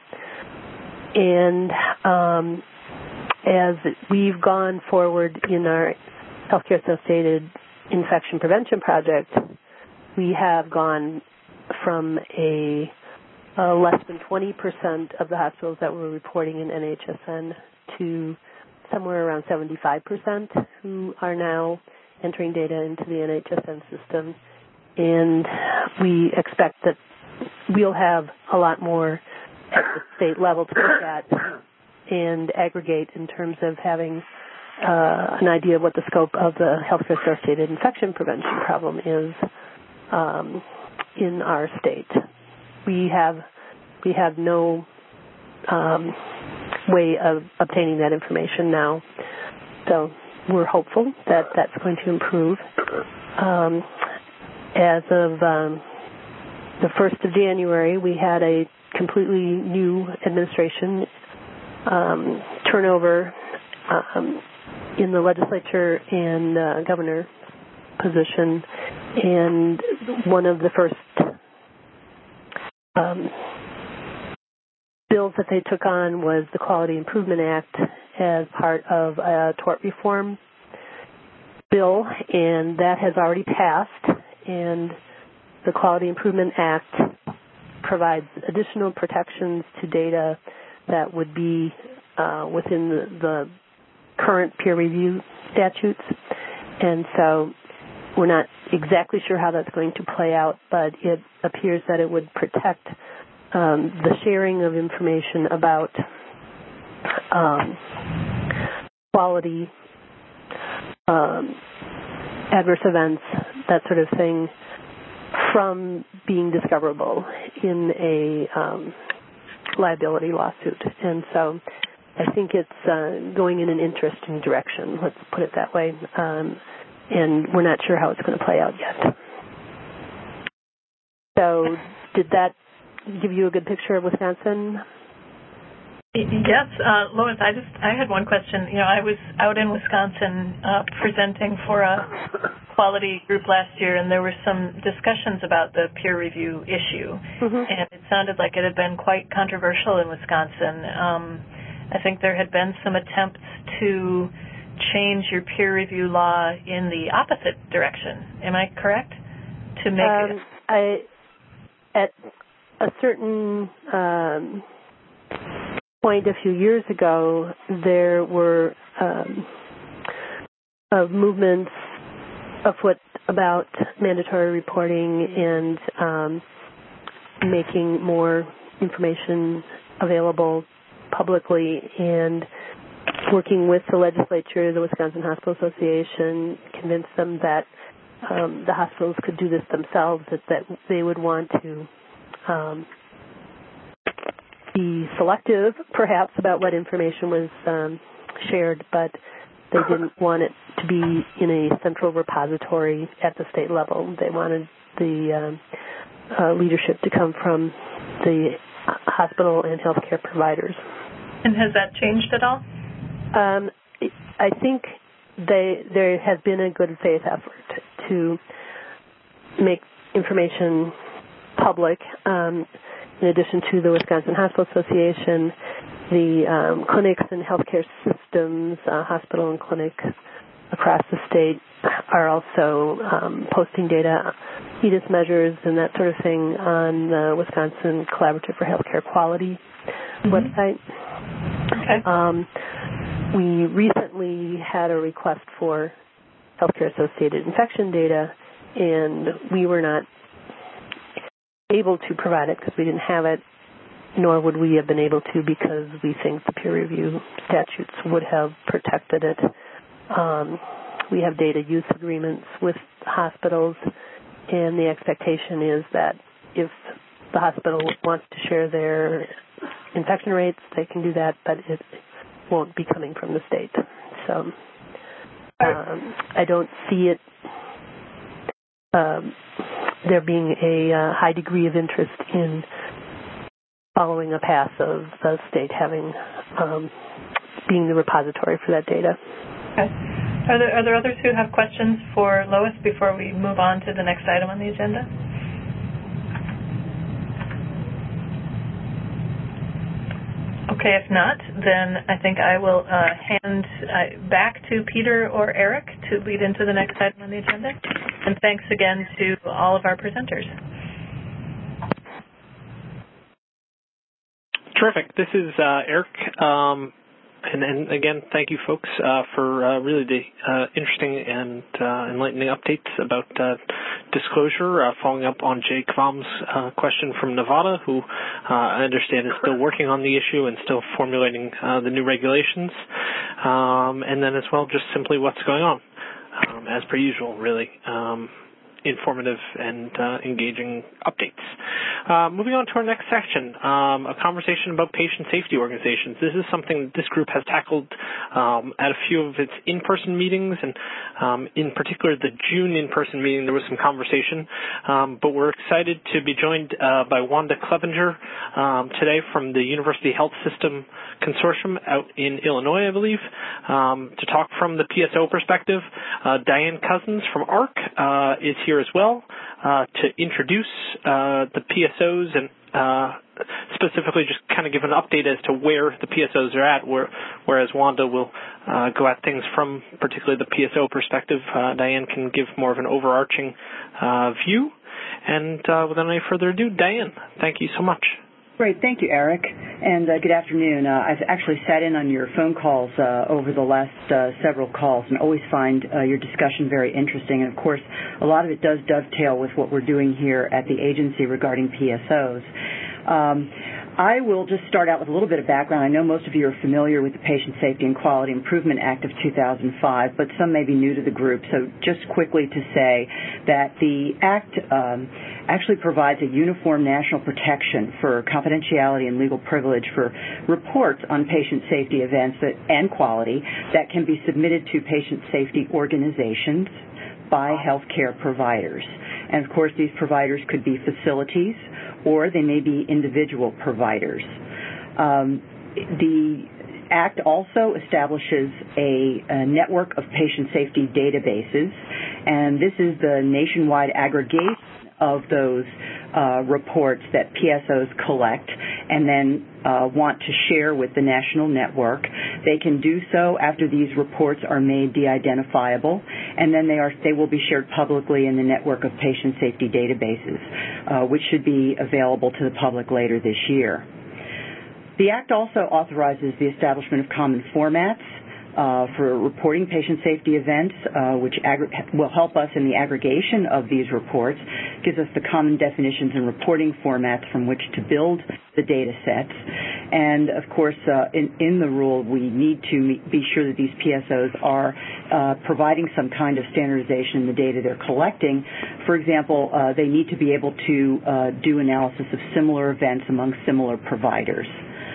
And um, as we've gone forward in our healthcare-associated infection prevention project, we have gone from a uh, less than twenty percent of the hospitals that were reporting in N H S N to somewhere around seventy-five percent who are now entering data into the N H S N system. And we expect that we'll have a lot more at the state level to look at and aggregate in terms of having uh, an idea of what the scope of the healthcare-associated infection prevention problem is um, in our state. We have we have no um, way of obtaining that information now, so we're hopeful that that's going to improve. Um, as of um, the first of January, we had a completely new administration um, turnover um, in the legislature and uh, governor position, and one of the first um, bills that they took on was the Quality Improvement Act as part of a tort reform bill, and that has already passed, and the Quality Improvement Act provides additional protections to data that would be uh, within the, the current peer review statutes. And so we're not exactly sure how that's going to play out, but it appears that it would protect um, the sharing of information about um, quality, um, adverse events, that sort of thing, from being discoverable in a um, liability lawsuit. And so I think it's uh, going in an interesting direction, let's put it that way. Um, and we're not sure how it's going to play out yet. So did that give you a good picture of Wisconsin? Yes, uh, Lois, I just I had one question. You know, I was out in Wisconsin uh, presenting for a quality group last year, and there were some discussions about the peer review issue, mm-hmm. and it sounded like it had been quite controversial in Wisconsin. Um, I think there had been some attempts to change your peer review law in the opposite direction. Am I correct? To make um, it. I at a certain um, point a few years ago, there were um, uh, movements afoot about mandatory reporting and um, making more information available publicly, and working with the legislature, the Wisconsin Hospital Association, convinced them that um, the hospitals could do this themselves, that, that they would want to um, be selective, perhaps, about what information was um, shared, but they didn't want it to be in a central repository at the state level. They wanted the um, uh, leadership to come from the hospital and healthcare providers. And has that changed at all? Um, I think they, there has been a good faith effort to make information public. Um, in addition to the Wisconsin Hospital Association, the um, clinics and healthcare systems, uh, hospital and clinic across the state are also um, posting data, E D I S measures and that sort of thing on the Wisconsin Collaborative for Healthcare Quality mm-hmm. website. Okay. Um, we recently had a request for healthcare-associated infection data, and we were not able to provide it because we didn't have it, nor would we have been able to because we think the peer review statutes would have protected it. Um, we have data use agreements with hospitals, and the expectation is that if the hospital wants to share their infection rates, they can do that, but it won't be coming from the state. So um, I don't see it um, there being a uh, high degree of interest in following a path of the state having um, being the repository for that data. Okay. Are there, are there others who have questions for Lois before we move on to the next item on the agenda? Okay, if not, then I think I will uh, hand uh, back to Peter or Eric to lead into the next item on the agenda. And thanks again to all of our presenters. Terrific. This is uh, Eric. Um, and, and again, thank you folks uh, for uh, really the uh, interesting and uh, enlightening updates about uh, disclosure, uh, following up on Jay Kvam's uh, question from Nevada, who uh, I understand is still working on the issue and still formulating uh, the new regulations. Um, and then as well, just simply what's going on, um, as per usual, really. Um, informative and uh, engaging updates. Uh, moving on to our next section, um, a conversation about patient safety organizations. This is something this group has tackled um, at a few of its in-person meetings, and um, in particular the June in-person meeting there was some conversation, um, but we're excited to be joined uh, by Wanda Clevenger um, today from the University Health System Consortium out in Illinois, I believe, um, to talk from the P S O perspective. Uh, Diane Cousins from A R C uh, is here as well uh, to introduce uh, the P S Os and uh, specifically just kind of give an update as to where the P S Os are at, where, whereas Wanda will uh, go at things from particularly the P S O perspective. Uh, Diane can give more of an overarching uh, view. And uh, without any further ado, Diane, thank you so much. Great. Thank you, Eric. And uh, good afternoon. Uh, I've actually sat in on your phone calls uh, over the last uh, several calls and always find uh, your discussion very interesting. And, of course, a lot of it does dovetail with what we're doing here at the agency regarding P S Os. Um, I will just start out with a little bit of background. I know most of you are familiar with the Patient Safety and Quality Improvement Act of two thousand five, but some may be new to the group. So just quickly to say that the Act um, actually provides a uniform national protection for confidentiality and legal privilege for reports on patient safety events that, and quality that can be submitted to patient safety organizations by healthcare providers. And, of course, these providers could be facilities or they may be individual providers. Um, the Act also establishes a, a network of patient safety databases, and this is the nationwide aggregation of those uh, reports that P S Os collect and then uh, want to share with the national network. They can do so after these reports are made de-identifiable, and then they are they will be shared publicly in the network of patient safety databases, uh, which should be available to the public later this year. The Act also authorizes the establishment of common formats uh, for reporting patient safety events, uh, which aggr- will help us in the aggregation of these reports, gives us the common definitions and reporting formats from which to build the data sets. And, of course, uh, in, in the rule, we need to be sure that these P S Os are uh, providing some kind of standardization in the data they're collecting. For example, uh, they need to be able to uh, do analysis of similar events among similar providers.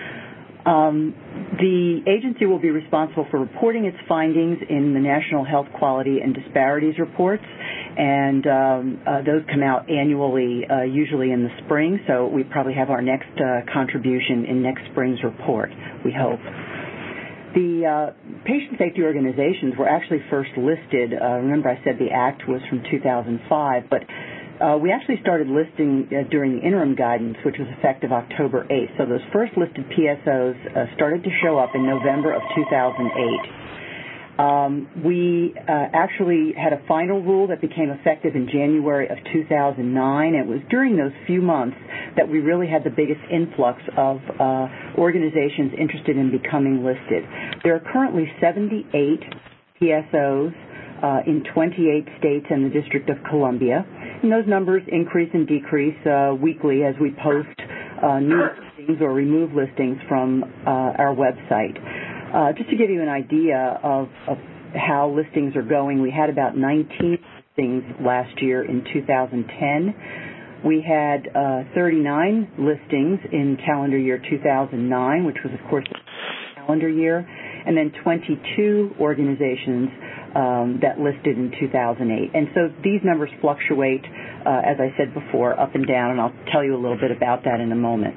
Um, the agency will be responsible for reporting its findings in the National Health Quality and Disparities Reports, and um, uh, those come out annually, uh, usually in the spring, so we probably have our next uh, contribution in next spring's report, we hope. The uh, patient safety organizations were actually first listed. Uh, remember I said the Act was from two thousand five, but Uh, we actually started listing uh, during the interim guidance, which was effective October eighth. So those first listed P S Os uh, started to show up in November of two thousand eight. Um, we uh, actually had a final rule that became effective in January of two thousand nine. It was during those few months that we really had the biggest influx of uh, organizations interested in becoming listed. There are currently seventy-eight P S Os uh, in twenty-eight states and the District of Columbia. And those numbers increase and decrease uh, weekly as we post uh, new listings or remove listings from uh, our website. Uh, just to give you an idea of, of how listings are going, we had about nineteen listings last year in two thousand ten. We had uh, thirty-nine listings in calendar year two thousand nine, which was, of course, the calendar year, and then twenty-two organizations Um, that listed in two thousand eight. And so these numbers fluctuate, uh, as I said before, up and down, and I'll tell you a little bit about that in a moment.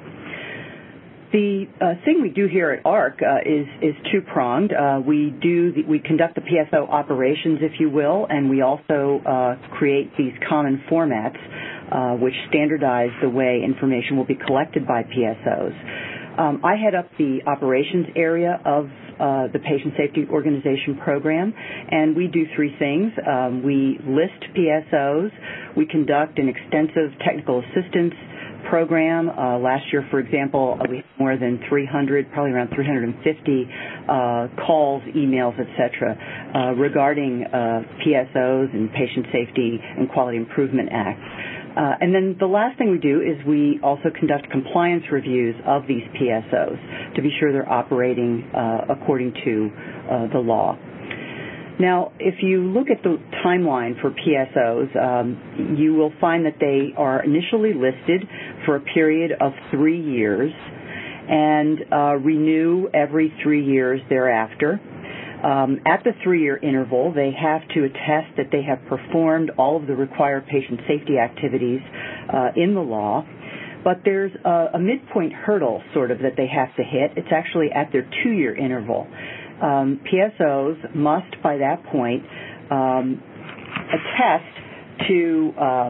The uh, thing we do here at A R C uh, is, is two-pronged. Uh, we do the, we conduct the P S O operations, if you will, and we also uh, create these common formats uh, which standardize the way information will be collected by P S Os. Um, I head up the operations area of uh, the Patient Safety Organization program, and we do three things. Um, we list P S Os. We conduct an extensive technical assistance program. Uh, last year, for example, we had more than three hundred, probably around three hundred fifty uh, calls, emails, et cetera, uh, regarding uh, P S Os and Patient Safety and Quality Improvement Act. Uh, and then the last thing we do is we also conduct compliance reviews of these P S Os to be sure they're operating uh, according to uh, the law. Now, if you look at the timeline for P S Os, um, you will find that they are initially listed for a period of three years and uh, renew every three years thereafter. Um, at the three-year interval, they have to attest that they have performed all of the required patient safety activities uh, in the law. But there's a, a midpoint hurdle, sort of, that they have to hit. It's actually at their two-year interval. Um, P S Os must, by that point, um, attest to um,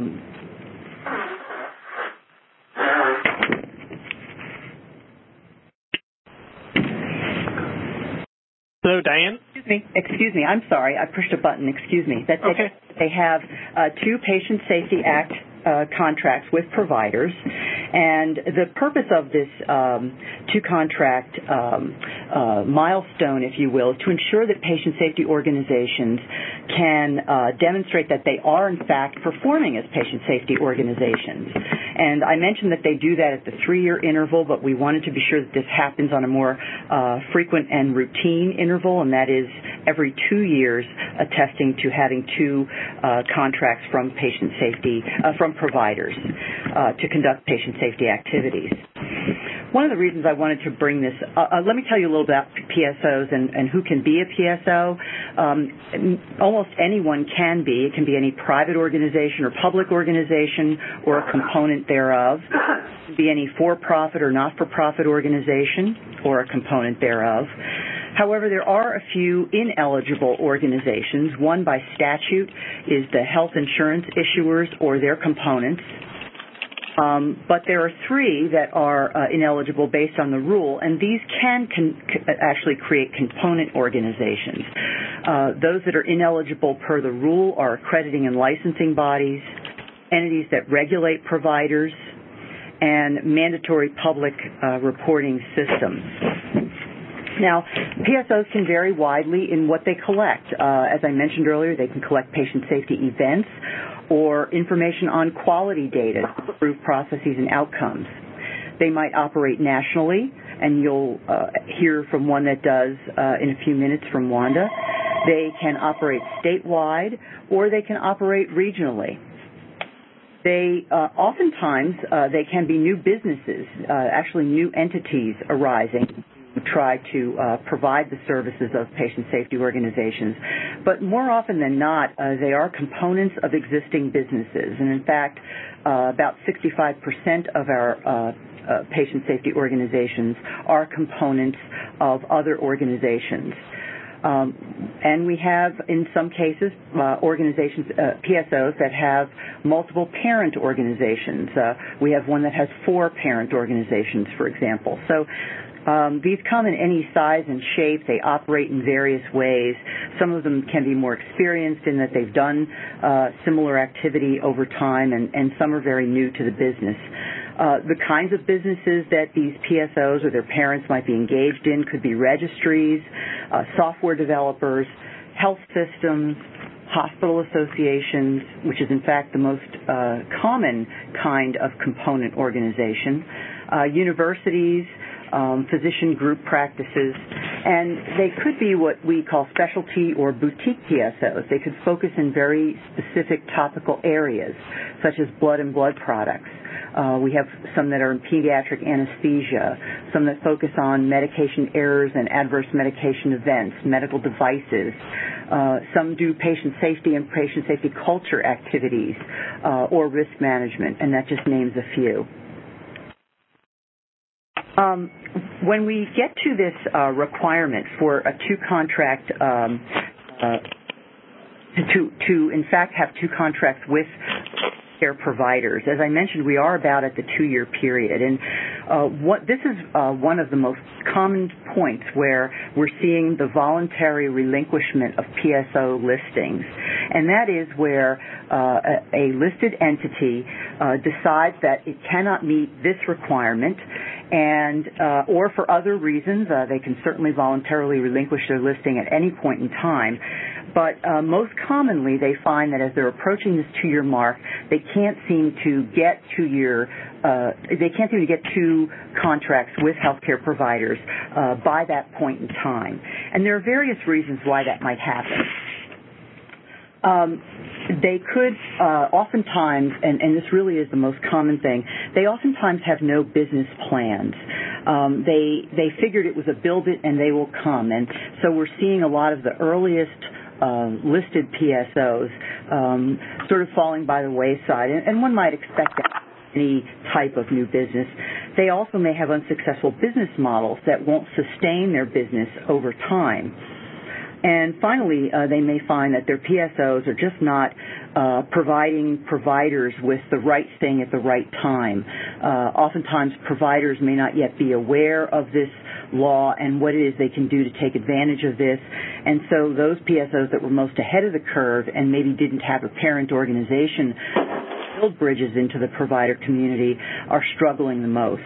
Hello, Diane? Excuse me. Excuse me. I'm sorry. I pushed a button. Excuse me. That they, okay. They have uh, two Patient Safety Act uh, contracts with providers, And the purpose of this um, two-contract um, uh, milestone, if you will, is to ensure that patient safety organizations can uh, demonstrate that they are, in fact, performing as patient safety organizations. And I mentioned that they do that at the three-year interval, but we wanted to be sure that this happens on a more uh, frequent and routine interval, and that is every two years attesting to having two uh, contracts from patient safety, uh, from providers uh, to conduct patient safety activities. One of the reasons I wanted to bring this, uh, uh, let me tell you a little about P S Os and, and who can be a P S O. Um, almost anyone can be. It can be any private organization or public organization or a component thereof. It can be any for-profit or not-for-profit organization or a component thereof. However, there are a few ineligible organizations. One by statute is the health insurance issuers or their components. Um, but there are three that are uh, ineligible based on the rule, and these can con- actually create component organizations. Uh, those that are ineligible per the rule are accrediting and licensing bodies, entities that regulate providers, and mandatory public uh, reporting systems. Now, P S Os can vary widely in what they collect. Uh, as I mentioned earlier, they can collect patient safety events or information on quality data to improve processes and outcomes. They might operate nationally, and you'll uh, hear from one that does uh, in a few minutes from Wanda. They can operate statewide, or they can operate regionally. They uh, oftentimes uh, they can be new businesses, uh, actually new entities arising who try to uh, provide the services of patient safety organizations. But more often than not, uh, they are components of existing businesses. And in fact, uh, about sixty-five percent of our uh, uh, patient safety organizations are components of other organizations. Um, and we have, in some cases, uh, organizations, uh, P S Os that have multiple parent organizations. Uh, we have one that has four parent organizations, for example. So um, these come in any size and shape. They operate in various ways. Some of them can be more experienced in that they've done uh, similar activity over time, and, and some are very new to the business. Uh, the kinds of businesses that these P S Os or their parents might be engaged in could be registries, uh, software developers, health systems, hospital associations, which is in fact the most uh, common kind of component organization, uh, universities, um, physician group practices, and they could be what we call specialty or boutique P S Os. They could focus in very specific topical areas, such as blood and blood products. Uh, we have some that are in pediatric anesthesia, some that focus on medication errors and adverse medication events, medical devices. Uh, some do patient safety and patient safety culture activities uh, or risk management, and that just names a few. Um, when we get to this uh, requirement for a two-contract, um, uh, to, to in fact have two contracts with care providers. As I mentioned, we are about at the two-year period, and uh, what this is uh, one of the most common points where we're seeing the voluntary relinquishment of P S O listings, and that is where uh, a, a listed entity uh, decides that it cannot meet this requirement, and uh, or for other reasons, uh, they can certainly voluntarily relinquish their listing at any point in time. But uh, most commonly, they find that as they're approaching this two-year mark, they can't seem to get two-year, uh, they can't seem to get two contracts with healthcare providers uh, by that point in time. And there are various reasons why that might happen. Um, they could uh, oftentimes, and, and this really is the most common thing, they oftentimes have no business plans. Um, they they figured it was a build it and they will come. And so we're seeing a lot of the earliest Uh, listed P S Os um, sort of falling by the wayside, and, and one might expect that any type of new business. They also may have unsuccessful business models that won't sustain their business over time. And finally, uh, they may find that their P S Os are just not uh, providing providers with the right thing at the right time. Uh, oftentimes, providers may not yet be aware of this law and what it is they can do to take advantage of this. And so those P S Os that were most ahead of the curve and maybe didn't have a parent organization build bridges into the provider community are struggling the most.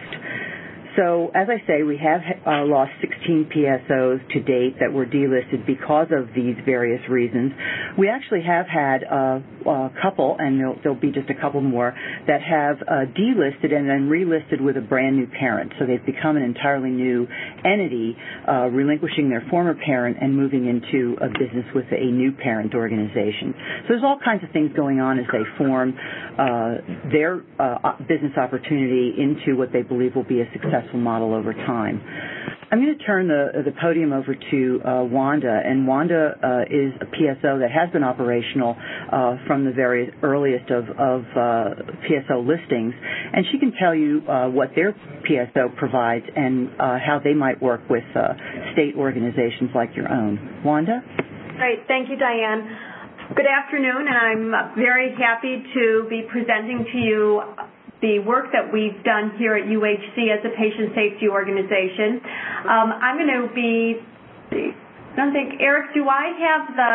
So, as I say, we have uh, lost sixteen P S Os to date that were delisted because of these various reasons. We actually have had uh, a couple, and there'll, there'll be just a couple more, that have uh, delisted and then relisted with a brand new parent. So they've become an entirely new entity, uh, relinquishing their former parent and moving into a business with a new parent organization. So there's all kinds of things going on as they form uh, their uh, business opportunity into what they believe will be a successful model over time. I'm going to turn the, the podium over to uh, Wanda, and Wanda uh, is a P S O that has been operational uh, from the very earliest of, of uh, P S O listings, and she can tell you uh, what their P S O provides and uh, how they might work with uh, state organizations like your own. Wanda? Great. Thank you, Diane. Good afternoon, and I'm very happy to be presenting to you the work that we've done here at U H C as a patient safety organization. Um, I'm going to be, I don't think, Eric, do I have the,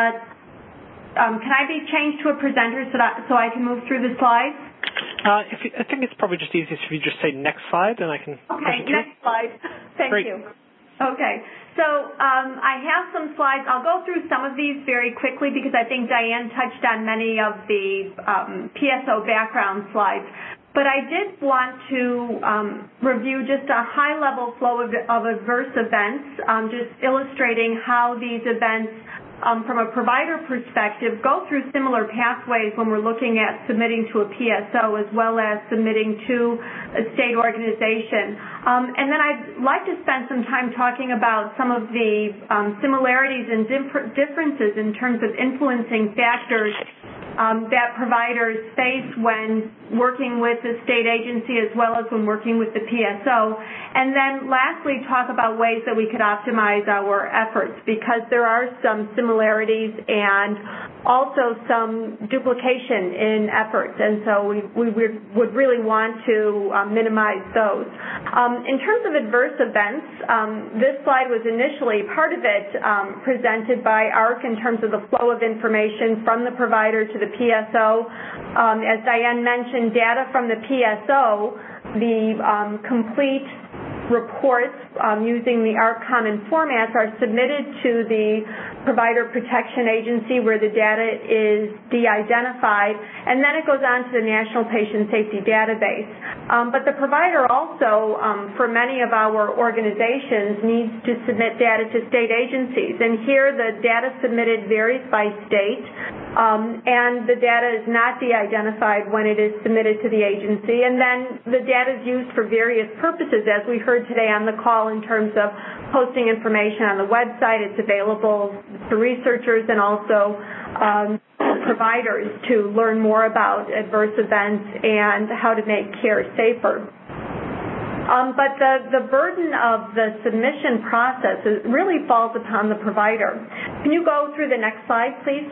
um, can I be changed to a presenter so that so I can move through the slides? Uh, if you, I think it's probably just easiest if you just say next slide, and I can. Okay, next slide. Thank Great. you. Okay, so um, I have some slides. I'll go through some of these very quickly because I think Diane touched on many of the um, P S O background slides. But I did want to um, review just a high-level flow of, of adverse events, um, just illustrating how these events, um, from a provider perspective, go through similar pathways when we're looking at submitting to a P S O as well as submitting to a state organization. Um, and then I'd like to spend some time talking about some of the um, similarities and differ- differences in terms of influencing factors Um, that providers face when working with the state agency as well as when working with the P S O. And then lastly, talk about ways that we could optimize our efforts because there are some similarities and also some duplication in efforts. And so we, we would really want to um, minimize those. Um, in terms of adverse events, um, this slide was initially part of it um, presented by A R C in terms of the flow of information from the provider to the P S O. Um, as Diane mentioned, data from the P S O, the um, complete reports um, using the A R C common formats are submitted to the Provider Protection Agency where the data is de-identified, and then it goes on to the National Patient Safety Database. Um, but the provider also, um, for many of our organizations, needs to submit data to state agencies. And here the data submitted varies by state, um, and the data is not de-identified when it is submitted to the agency. And then the data is used for various purposes, as we heard today on the call in terms of posting information on the website. It's available to researchers and also um, providers to learn more about adverse events and how to make care safer. Um, but the, the burden of the submission process is, really falls upon the provider. Can you go through the next slide, please?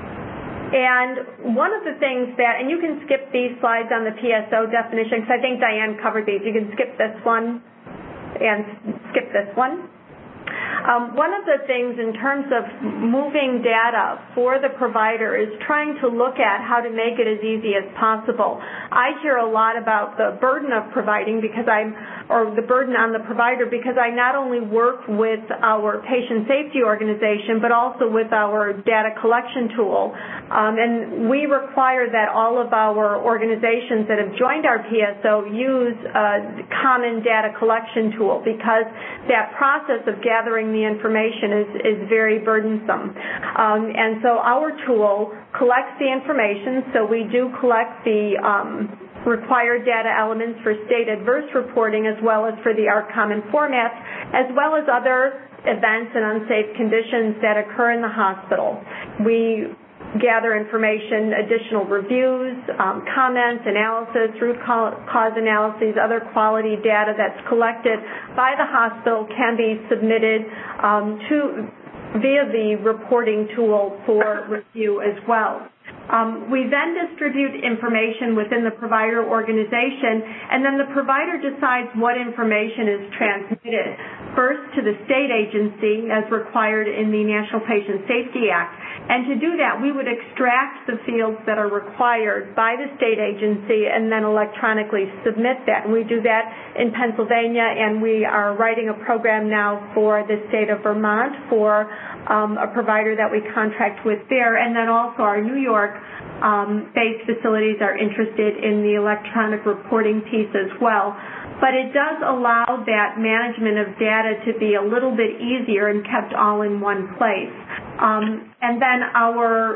And one of the things that, and you can skip these slides on the P S O definition because I think Diane covered these. You can skip this one and skip this one. Um, one of the things in terms of moving data for the provider is trying to look at how to make it as easy as possible. I hear a lot about the burden of providing because I'm, or the burden on the provider because I not only work with our patient safety organization but also with our data collection tool. Um, and we require that all of our organizations that have joined our P S O use a common data collection tool because that process of gathering the information is, is very burdensome. Um, and so our tool collects the information, so we do collect the um, required data elements for state adverse reporting as well as for the A R C common formats, as well as other events and unsafe conditions that occur in the hospital. We gather information, additional reviews, um, comments, analysis, root cause analyses, other quality data that's collected by the hospital can be submitted um, to via the reporting tool for review as well. Um, we then distribute information within the provider organization, and then the provider decides what information is transmitted, first to the state agency as required in the National Patient Safety Act. And to do that, we would extract the fields that are required by the state agency and then electronically submit that. And we do that in Pennsylvania, and we are writing a program now for the state of Vermont for um, a provider that we contract with there. And then also our New York um, based facilities are interested in the electronic reporting piece as well. But it does allow that management of data to be a little bit easier and kept all in one place. Um, and then our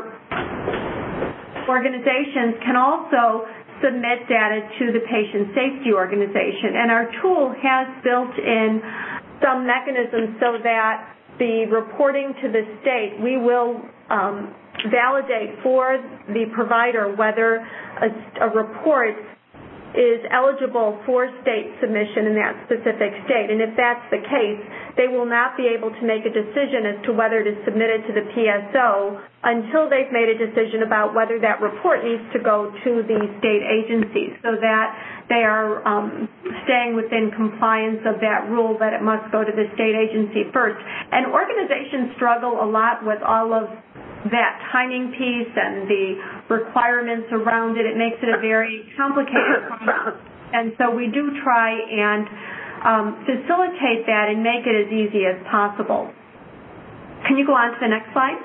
organizations can also submit data to the Patient Safety Organization. And our tool has built in some mechanisms so that the reporting to the state, we will um, validate for the provider whether a, a report is eligible for state submission in that specific state. And if that's the case, they will not be able to make a decision as to whether to submit it to the P S O until they've made a decision about whether that report needs to go to the state agencies, so that they are um, staying within compliance of that rule that it must go to the state agency first. And organizations struggle a lot with all of that timing piece and the requirements around it. It makes it a very complicated process. And so we do try and um, facilitate that and make it as easy as possible. Can you go on to the next slide?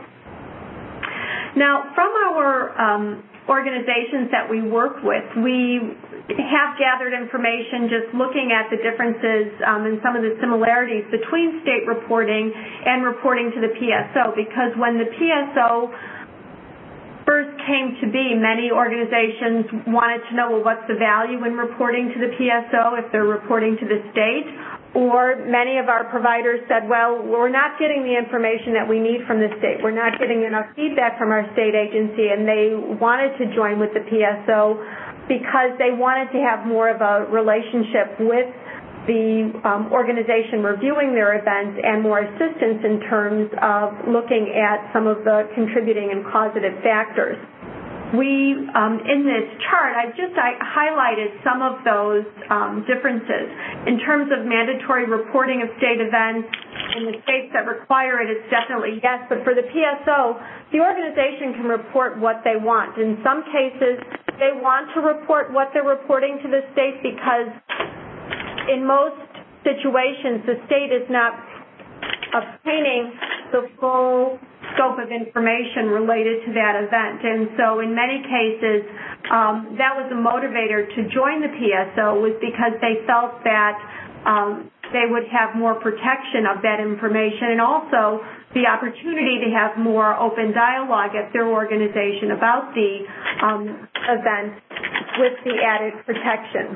Now, from our um, organizations that we work with, we have gathered information just looking at the differences um, and some of the similarities between state reporting and reporting to the P S O, because when the P S O first came to be, many organizations wanted to know, well, what's the value in reporting to the P S O if they're reporting to the state? Or many of our providers said, well, we're not getting the information that we need from the state. We're not getting enough feedback from our state agency, and they wanted to join with the P S O because they wanted to have more of a relationship with the um, organization reviewing their events and more assistance in terms of looking at some of the contributing and causative factors. We, um, in this chart, I've just I highlighted some of those um, differences. In terms of mandatory reporting of state events, in the states that require it, it's definitely yes. But for the P S O, the organization can report what they want. In some cases, they want to report what they're reporting to the state because in most situations, the state is not obtaining the full scope of information related to that event. And so in many cases, um, that was a motivator to join the P S O, was because they felt that um, they would have more protection of that information and also the opportunity to have more open dialogue at their organization about the um, event with the added protection.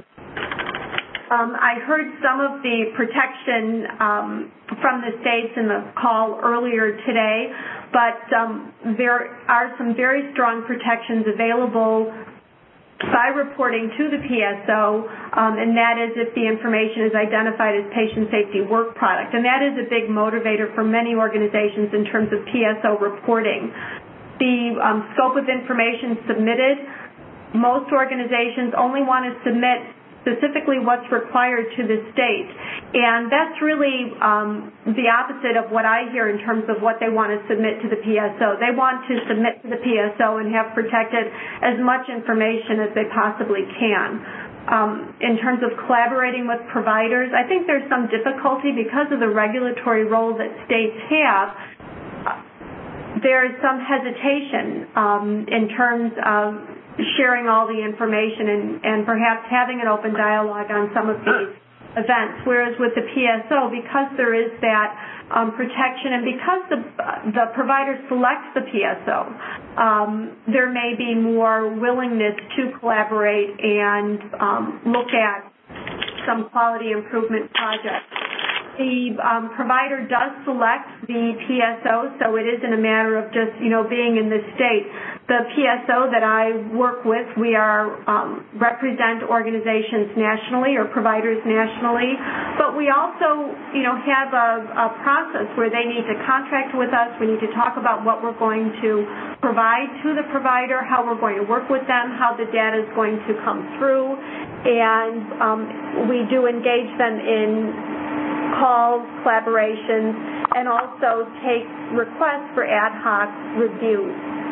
Um, I heard some of the protection um, from the states in the call earlier today, but um, there are some very strong protections available by reporting to the P S O, um, and that is if the information is identified as patient safety work product. And that is a big motivator for many organizations in terms of P S O reporting. The um, scope of information submitted, most organizations only want to submit specifically what's required to the state. And that's really um, the opposite of what I hear in terms of what they want to submit to the P S O. They want to submit to the P S O and have protected as much information as they possibly can. Um, in terms of collaborating with providers, I think there's some difficulty because of the regulatory role that states have. There is some hesitation um, in terms of sharing all the information and, and perhaps having an open dialogue on some of these events. Whereas with the P S O, because there is that um, protection and because the, the provider selects the P S O, um, there may be more willingness to collaborate and um, look at some quality improvement projects. the um, provider does select the P S O, so it isn't a matter of just, you know, being in the state. The P S O that I work with, we are um, represent organizations nationally or providers nationally, but we also, you know, have a, a process where they need to contract with us. We need to talk about what we're going to provide to the provider, how we're going to work with them, how the data is going to come through, and um, we do engage them in calls, collaborations, and also take requests for ad hoc reviews.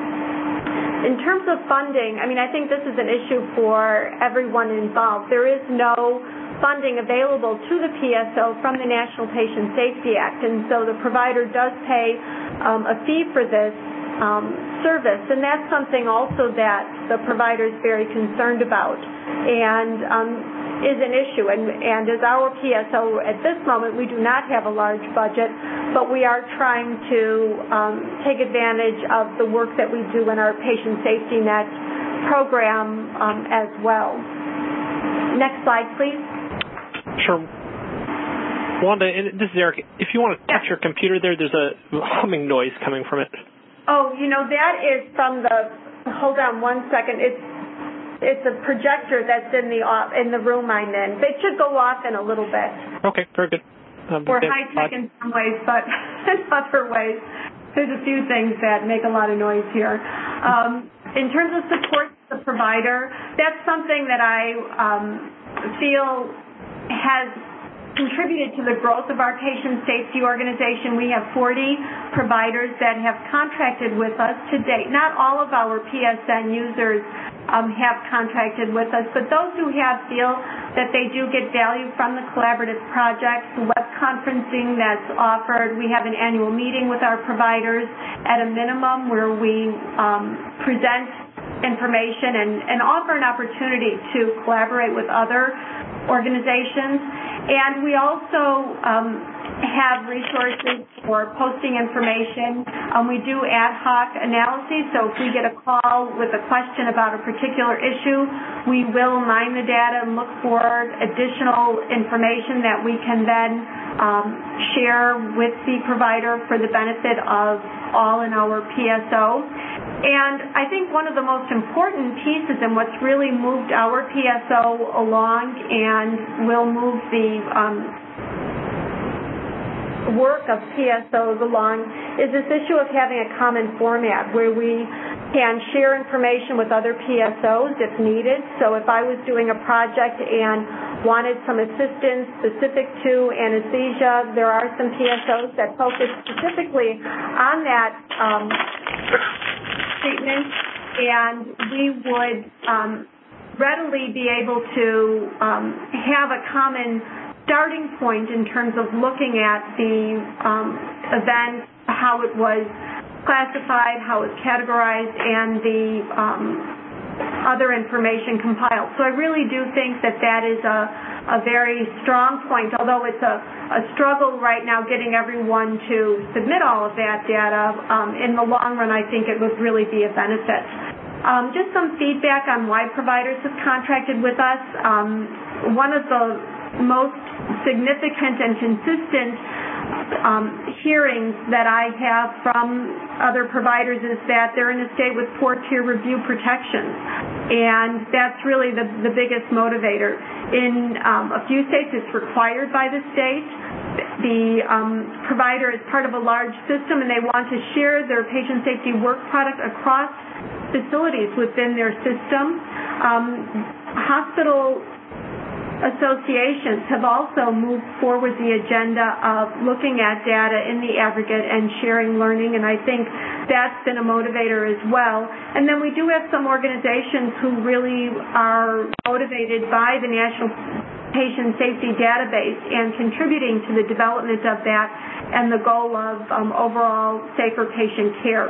In terms of funding, I mean, I think this is an issue for everyone involved. There is no funding available to the P S O from the National Patient Safety Act, and so the provider does pay um, a fee for this um, service, and that's something also that the provider is very concerned about. And um, is an issue, and, and as our P S O at this moment, we do not have a large budget, but we are trying to um, take advantage of the work that we do in our Patient Safety Net program um, as well. Next slide, please. Sure. Wanda, and this is Eric. If you want to touch your computer there, there's a humming noise coming from it. Oh, you know, that is from the, hold on one second, it's It's a projector that's in the in the room I'm in. It should go off in a little bit. Okay, very good. Um, We're high-tech in some ways, but in other ways, there's a few things that make a lot of noise here. Um, in terms of support to the provider, that's something that I um, feel has contributed to the growth of our patient safety organization. We have forty providers that have contracted with us to date. Not all of our P S N users Um, have contracted with us, but those who have feel that they do get value from the collaborative projects, the web conferencing that's offered. We have an annual meeting with our providers at a minimum where we um, present information and, and offer an opportunity to collaborate with other organizations. And we also um, have resources for posting information. Um, we do ad hoc analyses, so if we get a call with a question about a particular issue, we will mine the data and look for additional information that we can then um, share with the provider for the benefit of all in our P S O. And I think one of the most important pieces and what's really moved our P S O along and will move the um, work of P S Os along is this issue of having a common format where we can share information with other P S Os if needed. So if I was doing a project and wanted some assistance specific to anesthesia, there are some P S Os that focus specifically on that um, treatment, and we would um, readily be able to um, have a common starting point in terms of looking at the um, event, how it was classified, how it's categorized, and the um, other information compiled. So I really do think that that is a, a very strong point, although it's a, a struggle right now getting everyone to submit all of that data. Um, in the long run, I think it would really be a benefit. Um, just some feedback on why providers have contracted with us. Um, one of the most significant and consistent um, hearings that I have from other providers is that they're in a state with poor peer review protections, and that's really the, the biggest motivator. In um, a few states, it's required by the state. The um, provider is part of a large system, and they want to share their patient safety work product across facilities within their system. Um, hospital associations have also moved forward the agenda of looking at data in the aggregate and sharing learning, and I think that's been a motivator as well. And then we do have some organizations who really are motivated by the National Patient Safety Database and contributing to the development of that and the goal of um, overall safer patient care.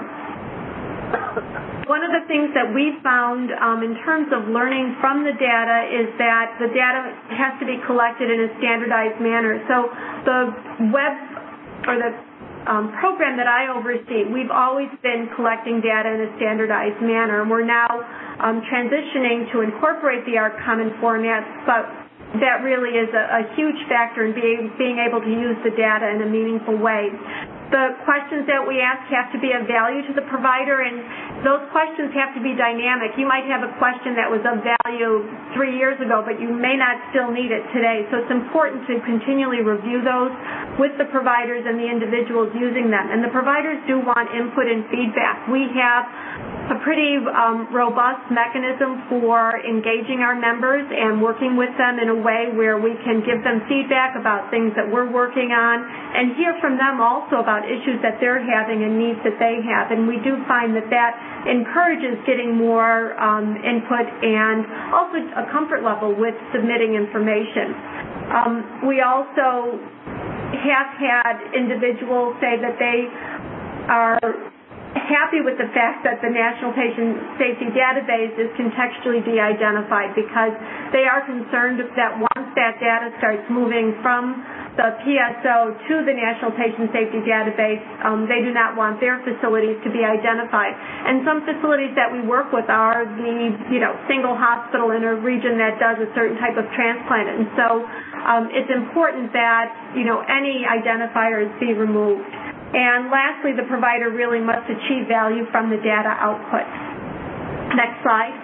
One of the things that we found um, in terms of learning from the data is that the data has to be collected in a standardized manner. So the web or the um, program that I oversee, we've always been collecting data in a standardized manner. And we're now um, transitioning to incorporate the A R C common formats, but that really is a, a huge factor in being, being able to use the data in a meaningful way. The questions that we ask have to be of value to the provider, and those questions have to be dynamic. You might have a question that was of value three years ago, but you may not still need it today. So it's important to continually review those with the providers and the individuals using them. And the providers do want input and feedback. We have a pretty um, robust mechanism for engaging our members and working with them in a way where we can give them feedback about things that we're working on and hear from them also about issues that they're having and needs that they have. And we do find that that encourages getting more um, input and also a comfort level with submitting information. Um, we also have had individuals say that they are happy with the fact that the National Patient Safety Database is contextually de-identified because they are concerned that once that data starts moving from the P S O to the National Patient Safety Database, um, they do not want their facilities to be identified. And some facilities that we work with are the, you know, single hospital in a region that does a certain type of transplant. And so um, it's important that, you know, any identifiers be removed. And lastly, the provider really must achieve value from the data output. Next slide.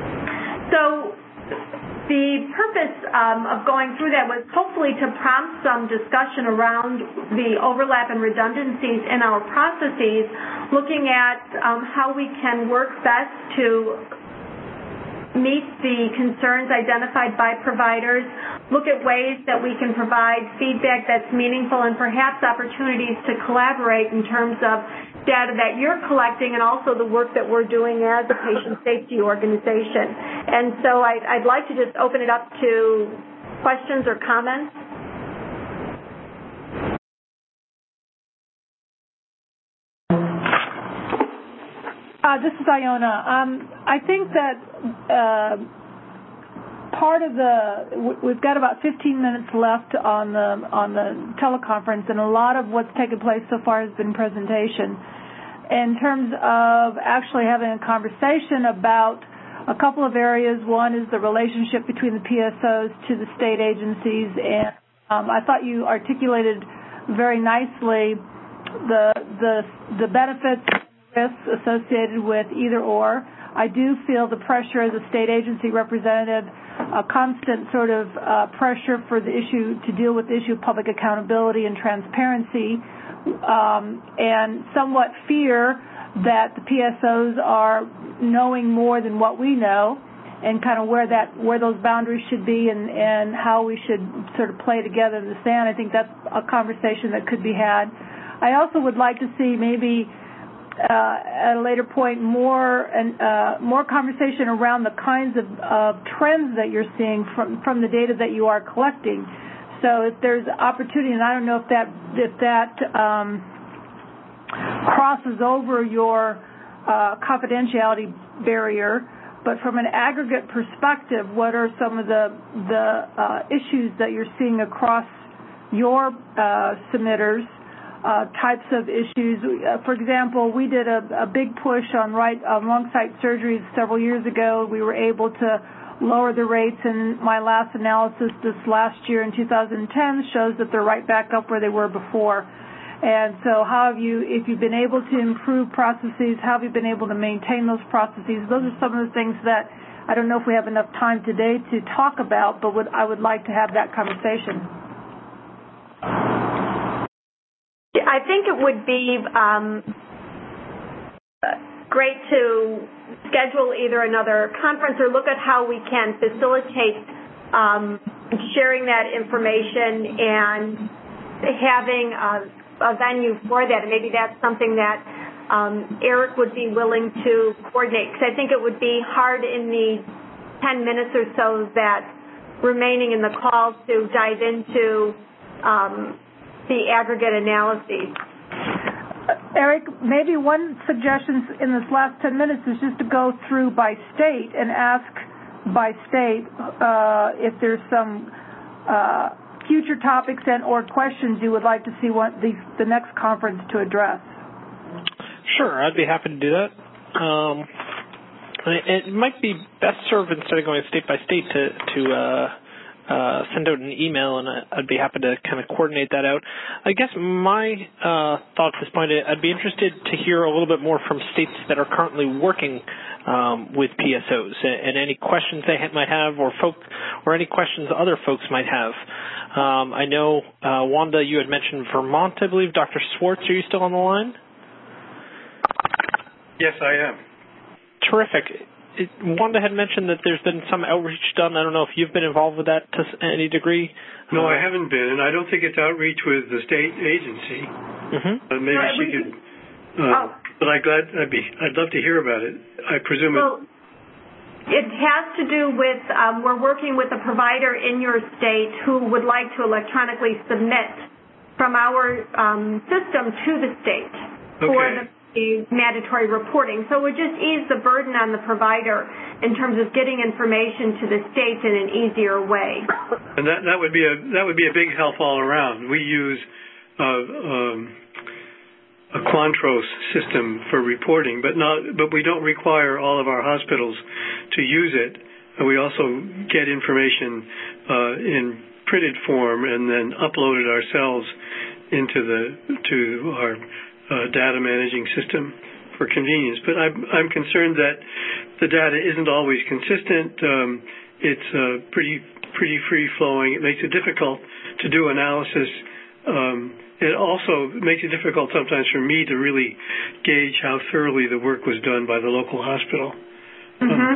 So the purpose um, of going through that was hopefully to prompt some discussion around the overlap and redundancies in our processes, looking at um, how we can work best to meet the concerns identified by providers, look at ways that we can provide feedback that's meaningful and perhaps opportunities to collaborate in terms of data that you're collecting and also the work that we're doing as a patient safety organization. And so I'd, I'd like to just open it up to questions or comments. Uh, this is Iona. Um, I think that uh, part of the we've got about fifteen minutes left on the on the teleconference, and a lot of what's taken place so far has been presentation. In terms of actually having a conversation about a couple of areas, one is the relationship between the P S Os to the state agencies, and um, I thought you articulated very nicely the the the benefits risks associated with either or. I do feel the pressure as a state agency representative, a constant sort of uh, pressure for the issue to deal with the issue of public accountability and transparency, um, and somewhat fear that the P S Os are knowing more than what we know, and kind of where that where those boundaries should be and, and how we should sort of play together in the sand. I think that's a conversation that could be had. I also would like to see maybe Uh, at a later point, more and uh, more conversation around the kinds of, of trends that you're seeing from, from the data that you are collecting. So if there's opportunity, and I don't know if that if that um, crosses over your uh, confidentiality barrier, but from an aggregate perspective, what are some of the the uh, issues that you're seeing across your uh, submitters? Uh, types of issues. Uh, for example, we did a, a big push on right on wrong site surgeries several years ago. We were able to lower the rates, and my last analysis this last year in two thousand ten shows that they're right back up where they were before. And so how have you, if you've been able to improve processes, how have you been able to maintain those processes? Those are some of the things that I don't know if we have enough time today to talk about, but would, I would like to have that conversation. I think it would be um, great to schedule either another conference or look at how we can facilitate um, sharing that information and having a, a venue for that. And maybe that's something that um, Eric would be willing to coordinate, because I think it would be hard in the ten minutes or so that remaining in the call to dive into um, the aggregate analyses. Eric, maybe one suggestion in this last ten minutes is just to go through by state and ask by state uh, if there's some uh, future topics and or questions you would like to see what the, the next conference to address. Sure, I'd be happy to do that. Um, it, it might be best served instead of going state by state to, to uh, uh, send out an email, and I'd be happy to kind of coordinate that out. I guess my uh, thought at this point, I'd be interested to hear a little bit more from states that are currently working um, with P S Os, and any questions they might have, or folk, or any questions other folks might have. Um, I know, uh, Wanda, you had mentioned Vermont, I believe. Doctor Swartz, are you still on the line? Yes, I am. Terrific. It, Wanda had mentioned that there's been some outreach done. I don't know if you've been involved with that to any degree. No, uh, I haven't been, and I don't think it's outreach with the state agency. Mm-hmm. Uh, maybe no, she could. Uh, oh. But I'd glad. I'd be. I'd love to hear about it. I presume well, it. It has to do with um, we're working with a provider in your state who would like to electronically submit from our um, system to the state okay. for the mandatory reporting. So it would just ease the burden on the provider in terms of getting information to the state in an easier way. And that that would be a that would be a big help all around. We use uh, um, a Quantros system for reporting, but not but we don't require all of our hospitals to use it. And we also get information uh, in printed form and then upload it ourselves into the to our Uh, data managing system for convenience. But I'm, I'm concerned that the data isn't always consistent. Um, it's uh, pretty pretty free flowing. It makes it difficult to do analysis. Um, it also makes it difficult sometimes for me to really gauge how thoroughly the work was done by the local hospital. Mm-hmm. Um,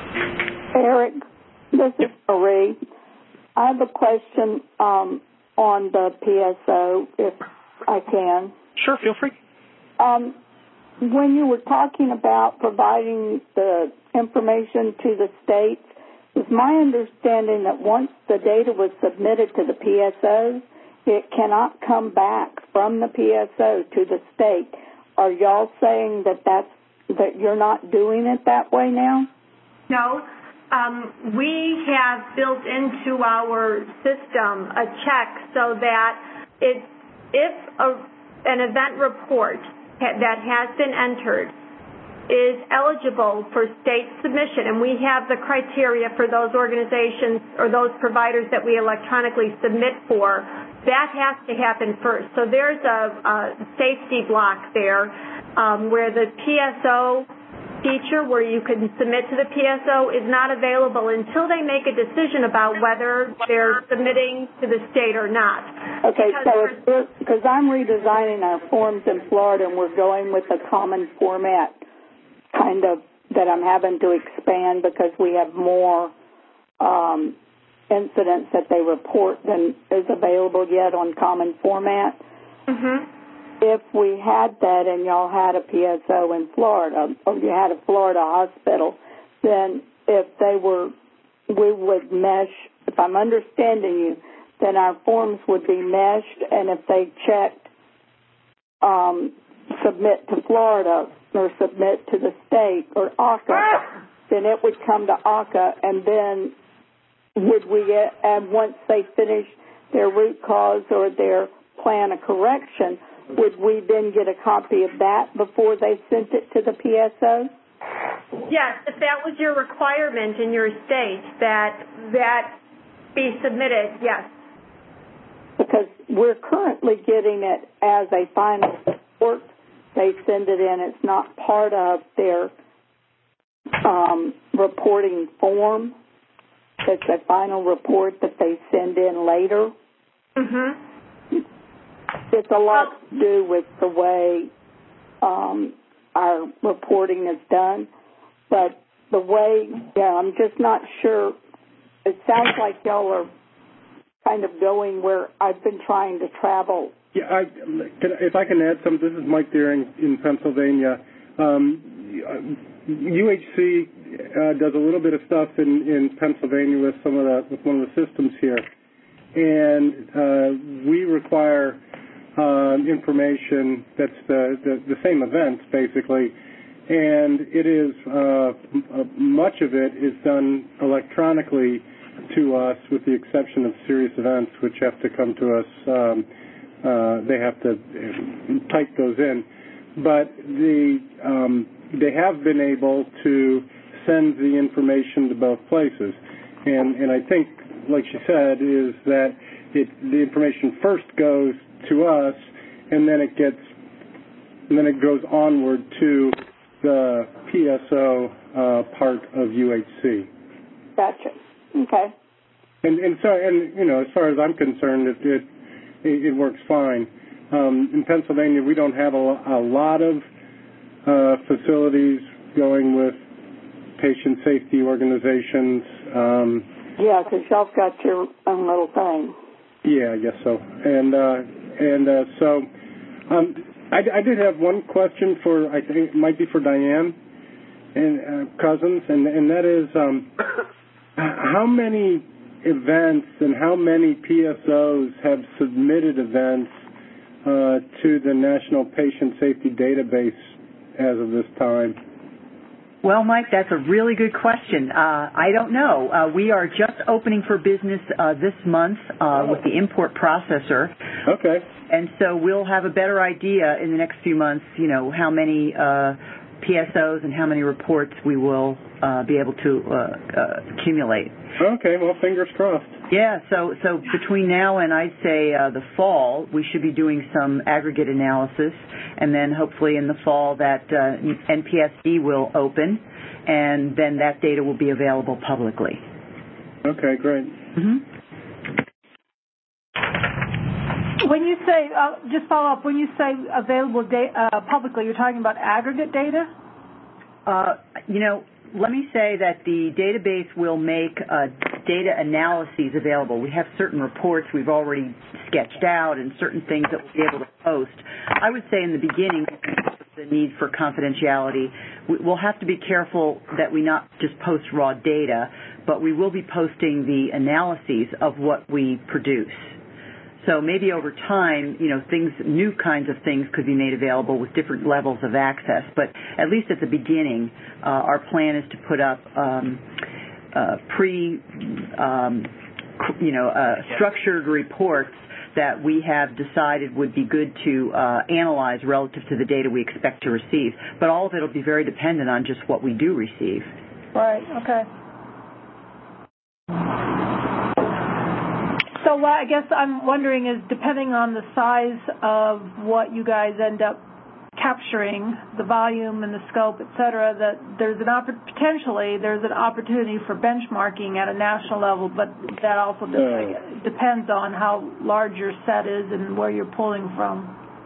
Eric, this is Marie. I have a question um, on the P S O, if I can. Sure, feel free. Um, when you were talking about providing the information to the states, it's my understanding that once the data was submitted to the P S O, it cannot come back from the P S O to the state. Are y'all saying that that's, that you're not doing it that way now? No. Um, we have built into our system a check so that it, if a an event report that has been entered is eligible for state submission, and we have the criteria for those organizations or those providers that we electronically submit for, that has to happen first. So there's a, a safety block there um, where the P S O feature where you can submit to the P S O is not available until they make a decision about whether they're submitting to the state or not. Okay, because so because I'm redesigning our forms in Florida and we're going with a common format kind of that I'm having to expand because we have more um, incidents that they report than is available yet on common format. Mm-hmm. If we had that and y'all had a P S O in Florida, or you had a Florida hospital, then if they were, we would mesh, if I'm understanding you, then our forms would be meshed, and if they checked um, submit to Florida or submit to the state or A C A, then it would come to A C A, and then would we get, and once they finish their root cause or their plan of correction, would we then get a copy of that before they sent it to the P S O? Yes, if that was your requirement in your state, that that be submitted, yes. Because we're currently getting it as a final report. They send it in. It's not part of their um, reporting form. It's a final report that they send in later. Mm-hmm. It's a lot to do with the way um, our reporting is done, but the way, yeah, I'm just not sure. It sounds like y'all are kind of going where I've been trying to travel. Yeah, I, can, if I can add some, this is Mike Deering in Pennsylvania. Um, U H C uh, does a little bit of stuff in, in Pennsylvania with some of the with one of the systems here, and uh, we require Um, information that's the, the, the same events, basically, and it is, uh, much of it is done electronically to us with the exception of serious events, which have to come to us. Um, uh, they have to type those in. But the, um, they have been able to send the information to both places. And, and I think like she said, is that it, the information first goes to us, and then it gets, and then it goes onward to the P S O uh, part of U H C. Gotcha. Okay. And, and so, and you know, as far as I'm concerned, it it, it works fine. Um, in Pennsylvania, we don't have a, a lot of uh, facilities going with patient safety organizations. Um, yeah, because y'all got your own little thing. Yeah, I guess so. And uh, and uh, so um, I, I did have one question for, I think it might be for Diane and uh, Cousins, and, and that is um, how many events and how many P S Os have submitted events uh, to the National Patient Safety Database as of this time? Well, Mike, that's a really good question. Uh, I don't know. Uh, we are just opening for business uh, this month uh, with the import processor. Okay. And so we'll have a better idea in the next few months, you know, how many uh, P S Os and how many reports we will uh, be able to uh, uh, accumulate. Okay, well, fingers crossed. Yeah, so so between now and I'd say uh, the fall, we should be doing some aggregate analysis, and then hopefully in the fall that uh, N P S D will open, and then that data will be available publicly. Okay, great. Mm-hmm. When you say, uh, just follow up, when you say available da- uh, publicly, you're talking about aggregate data? Uh, you know, let me say that the database will make uh, data analyses available. We have certain reports we've already sketched out and certain things that we'll be able to post. I would say in the beginning, the need for confidentiality, we'll have to be careful that we not just post raw data, but we will be posting the analyses of what we produce. So maybe over time, you know, things, new kinds of things could be made available with different levels of access. But at least at the beginning, uh, our plan is to put up um, uh, pre, um, you know, uh, structured reports that we have decided would be good to uh, analyze relative to the data we expect to receive. But all of it will be very dependent on just what we do receive. Right. Okay. So what I guess I'm wondering is, depending on the size of what you guys end up capturing, the volume and the scope, et cetera, that there's an opp- potentially there's an opportunity for benchmarking at a national level, but that also de- uh, depends on how large your set is and where you're pulling from.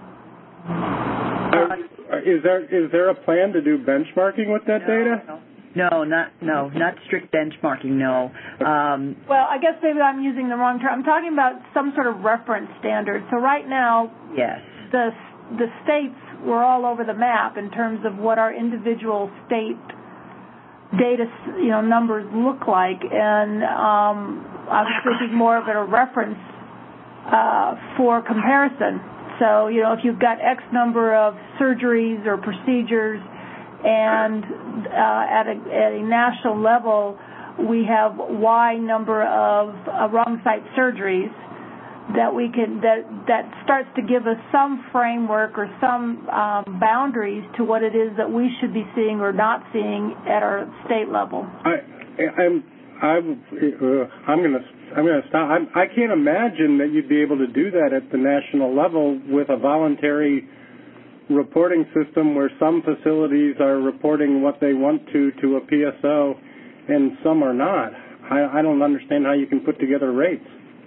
Uh, is there is there a plan to do benchmarking with that no, data? No. No, not no, not strict benchmarking. No. Um, well, I guess maybe I'm using the wrong term. I'm talking about some sort of reference standard. So right now, yes, the the states were all over the map in terms of what our individual state data, you know, numbers look like, and um, I was thinking more of it a reference uh, for comparison. So you know, if you've got X number of surgeries or procedures, and uh, at, a, at a national level, we have Y number of uh, wrong site surgeries that we can that that starts to give us some framework or some um, boundaries to what it is that we should be seeing or not seeing at our state level. I, I'm I'm uh, I'm gonna I'm gonna stop. I'm, I can't imagine that you'd be able to do that at the national level with a voluntary reporting system where some facilities are reporting what they want to to a P S O and some are not. I, I don't understand how you can put together rates.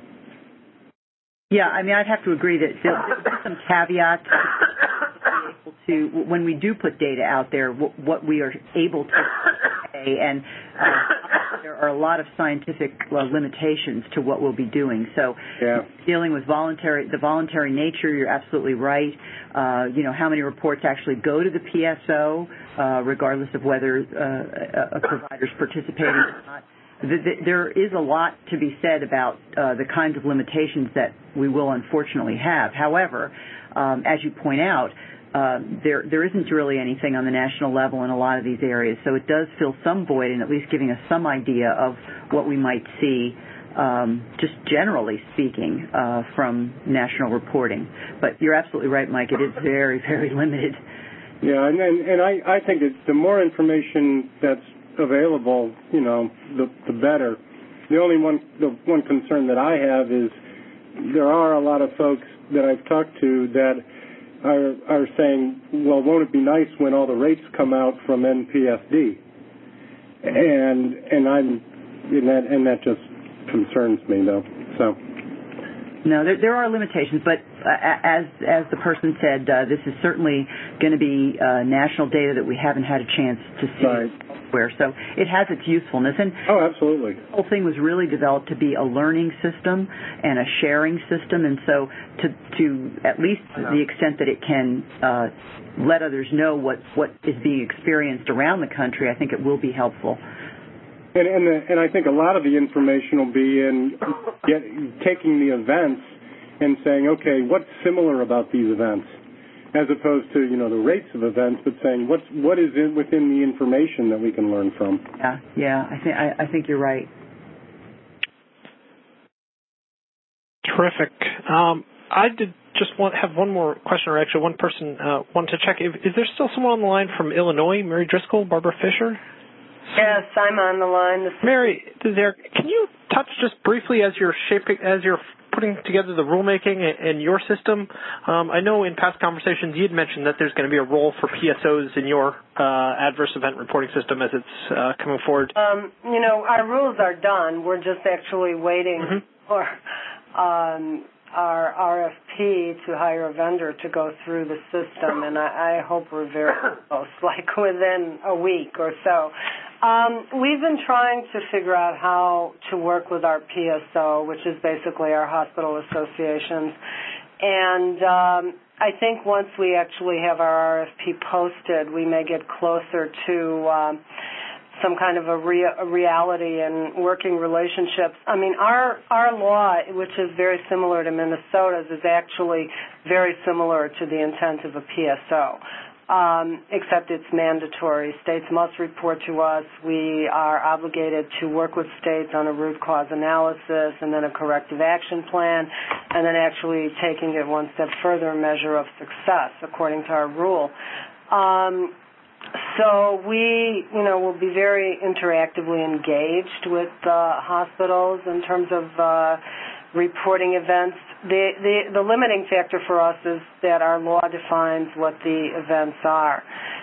Yeah, I mean, I'd have to agree that there's some caveats to, to when we do put data out there, what, what we are able to say, and uh, there are a lot of scientific uh, limitations to what we'll be doing. So yeah. dealing with voluntary, the voluntary nature, you're absolutely right. Uh, you know, how many reports actually go to the P S O, uh, regardless of whether uh, a, a provider's participating or not. There is a lot to be said about uh, the kinds of limitations that we will unfortunately have. However, um, as you point out, uh, there there isn't really anything on the national level in a lot of these areas, so it does fill some void in at least giving us some idea of what we might see, um, just generally speaking, uh, from national reporting. But you're absolutely right, Mike. It is very, very limited. Yeah, and and, and I, I think it's the more information that's available, you know, the, the better. the only one the one concern that I have is there are a lot of folks that I've talked to that are are saying, well, won't it be nice when all the rates come out from N P S D? And and I'm and that and that just concerns me though. So. No, there, there are limitations, but uh, as as the person said, uh, this is certainly going to be uh, national data that we haven't had a chance to see right. elsewhere. So it has its usefulness. And oh, absolutely. The whole thing was really developed to be a learning system and a sharing system, and so to to at least uh-huh. the extent that it can uh, let others know what, what is being experienced around the country, I think it will be helpful. And and, the, and I think a lot of the information will be in get, taking the events and saying, okay, what's similar about these events, as opposed to you know the rates of events, but saying what's what is in, within the information that we can learn from. Yeah, yeah, I think I, I think you're right. Terrific. Um, I did just want have one more question, or actually one person uh, wanted to check. If, is there still someone on the line from Illinois? Mary Driscoll, Barbara Fisher? Yes, I'm on the line. This Mary, there, can you touch just briefly as you're shaping, as you're putting together the rulemaking and your system? Um, I know in past conversations you had mentioned that there's going to be a role for P S Os in your uh, adverse event reporting system as it's uh, coming forward. Um, you know, our rules are done. We're just actually waiting mm-hmm. for um, our R F P to hire a vendor to go through the system, and I, I hope we're very close, like within a week or so. Um, we've been trying to figure out how to work with our P S O, which is basically our hospital associations. And um, I think once we actually have our R F P posted, we may get closer to um, some kind of a, rea- a reality and working relationships. I mean, our our law, which is very similar to Minnesota's, is actually very similar to the intent of a P S O. Um, except it's mandatory. States must report to us. We are obligated to work with states on a root cause analysis and then a corrective action plan, and then actually taking it one step further, a measure of success according to our rule. Um, so we, you know, will be very interactively engaged with uh, hospitals in terms of uh, reporting events. The, the, the limiting factor for us is that our law defines what the events are.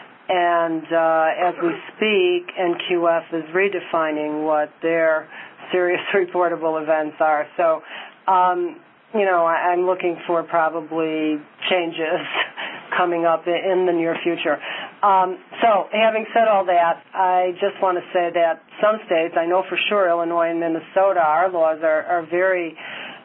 And uh, as we speak, N Q F is redefining what their serious reportable events are. So, um, you know, I, I'm looking for probably changes coming up in the near future. Um, so, having said all that, I just want to say that some states, I know for sure Illinois and Minnesota, our laws are, are very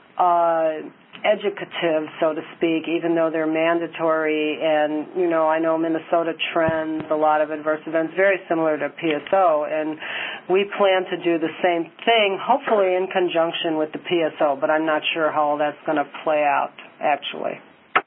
uh, educative, so to speak, even though they're mandatory. And, you know, I know Minnesota trends a lot of adverse events very similar to P S O, and we plan to do the same thing, hopefully in conjunction with the P S O, but I'm not sure how all that's going to play out, actually.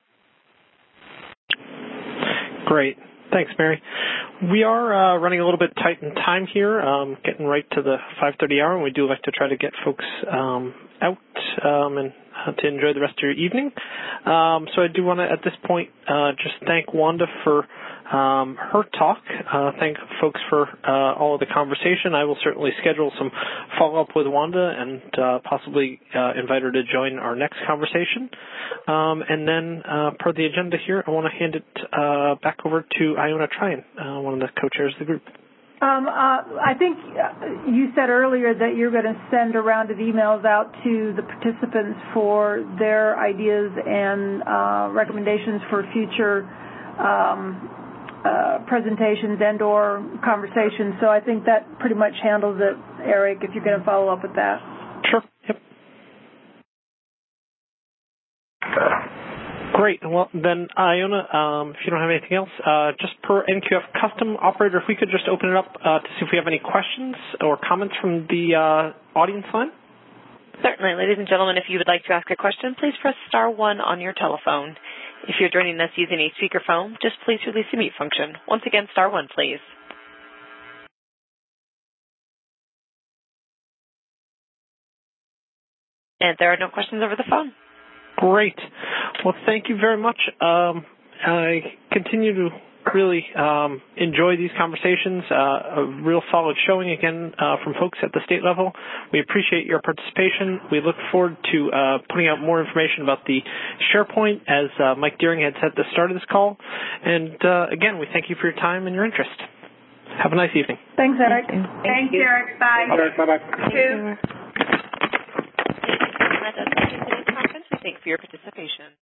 Great. Thanks, Mary. We are uh, running a little bit tight in time here, um, getting right to the five thirty hour, and we do like to try to get folks um, out um, and uh, to enjoy the rest of your evening. Um, so I do want to, at this point, uh, just thank Wanda for um, her talk. Uh, thank folks for uh, all of the conversation. I will certainly schedule some follow-up with Wanda and uh, possibly uh, invite her to join our next conversation. Um, and then, uh, per the agenda here, I want to hand it uh, back over to Iona Tryon, uh, one of the co-chairs of the group. Um, uh, I think you said earlier that you're going to send a round of emails out to the participants for their ideas and uh, recommendations for future um, uh, presentations and or conversations. So I think that pretty much handles it, Eric, if you're going to follow up with that. Sure. Yep. Great. Well, then, Iona, um, if you don't have anything else, uh, just per N Q F custom operator, if we could just open it up uh, to see if we have any questions or comments from the uh, audience line. Certainly. Ladies and gentlemen, if you would like to ask a question, please press star one on your telephone. If you're joining us using a speakerphone, just please release the mute function. Once again, star one, please. And there are no questions over the phone. Great. Well, thank you very much. Um, I continue to really um, enjoy these conversations. Uh, a real solid showing again uh, from folks at the state level. We appreciate your participation. We look forward to uh, putting out more information about the SharePoint, as uh, Mike Deering had said at the start of this call. And uh, again, we thank you for your time and your interest. Have a nice evening. Thanks, Eric. Thank Thanks, you. Eric. Bye. Bye-bye. Thank you. That does conclude today's conference. We thank you for your participation.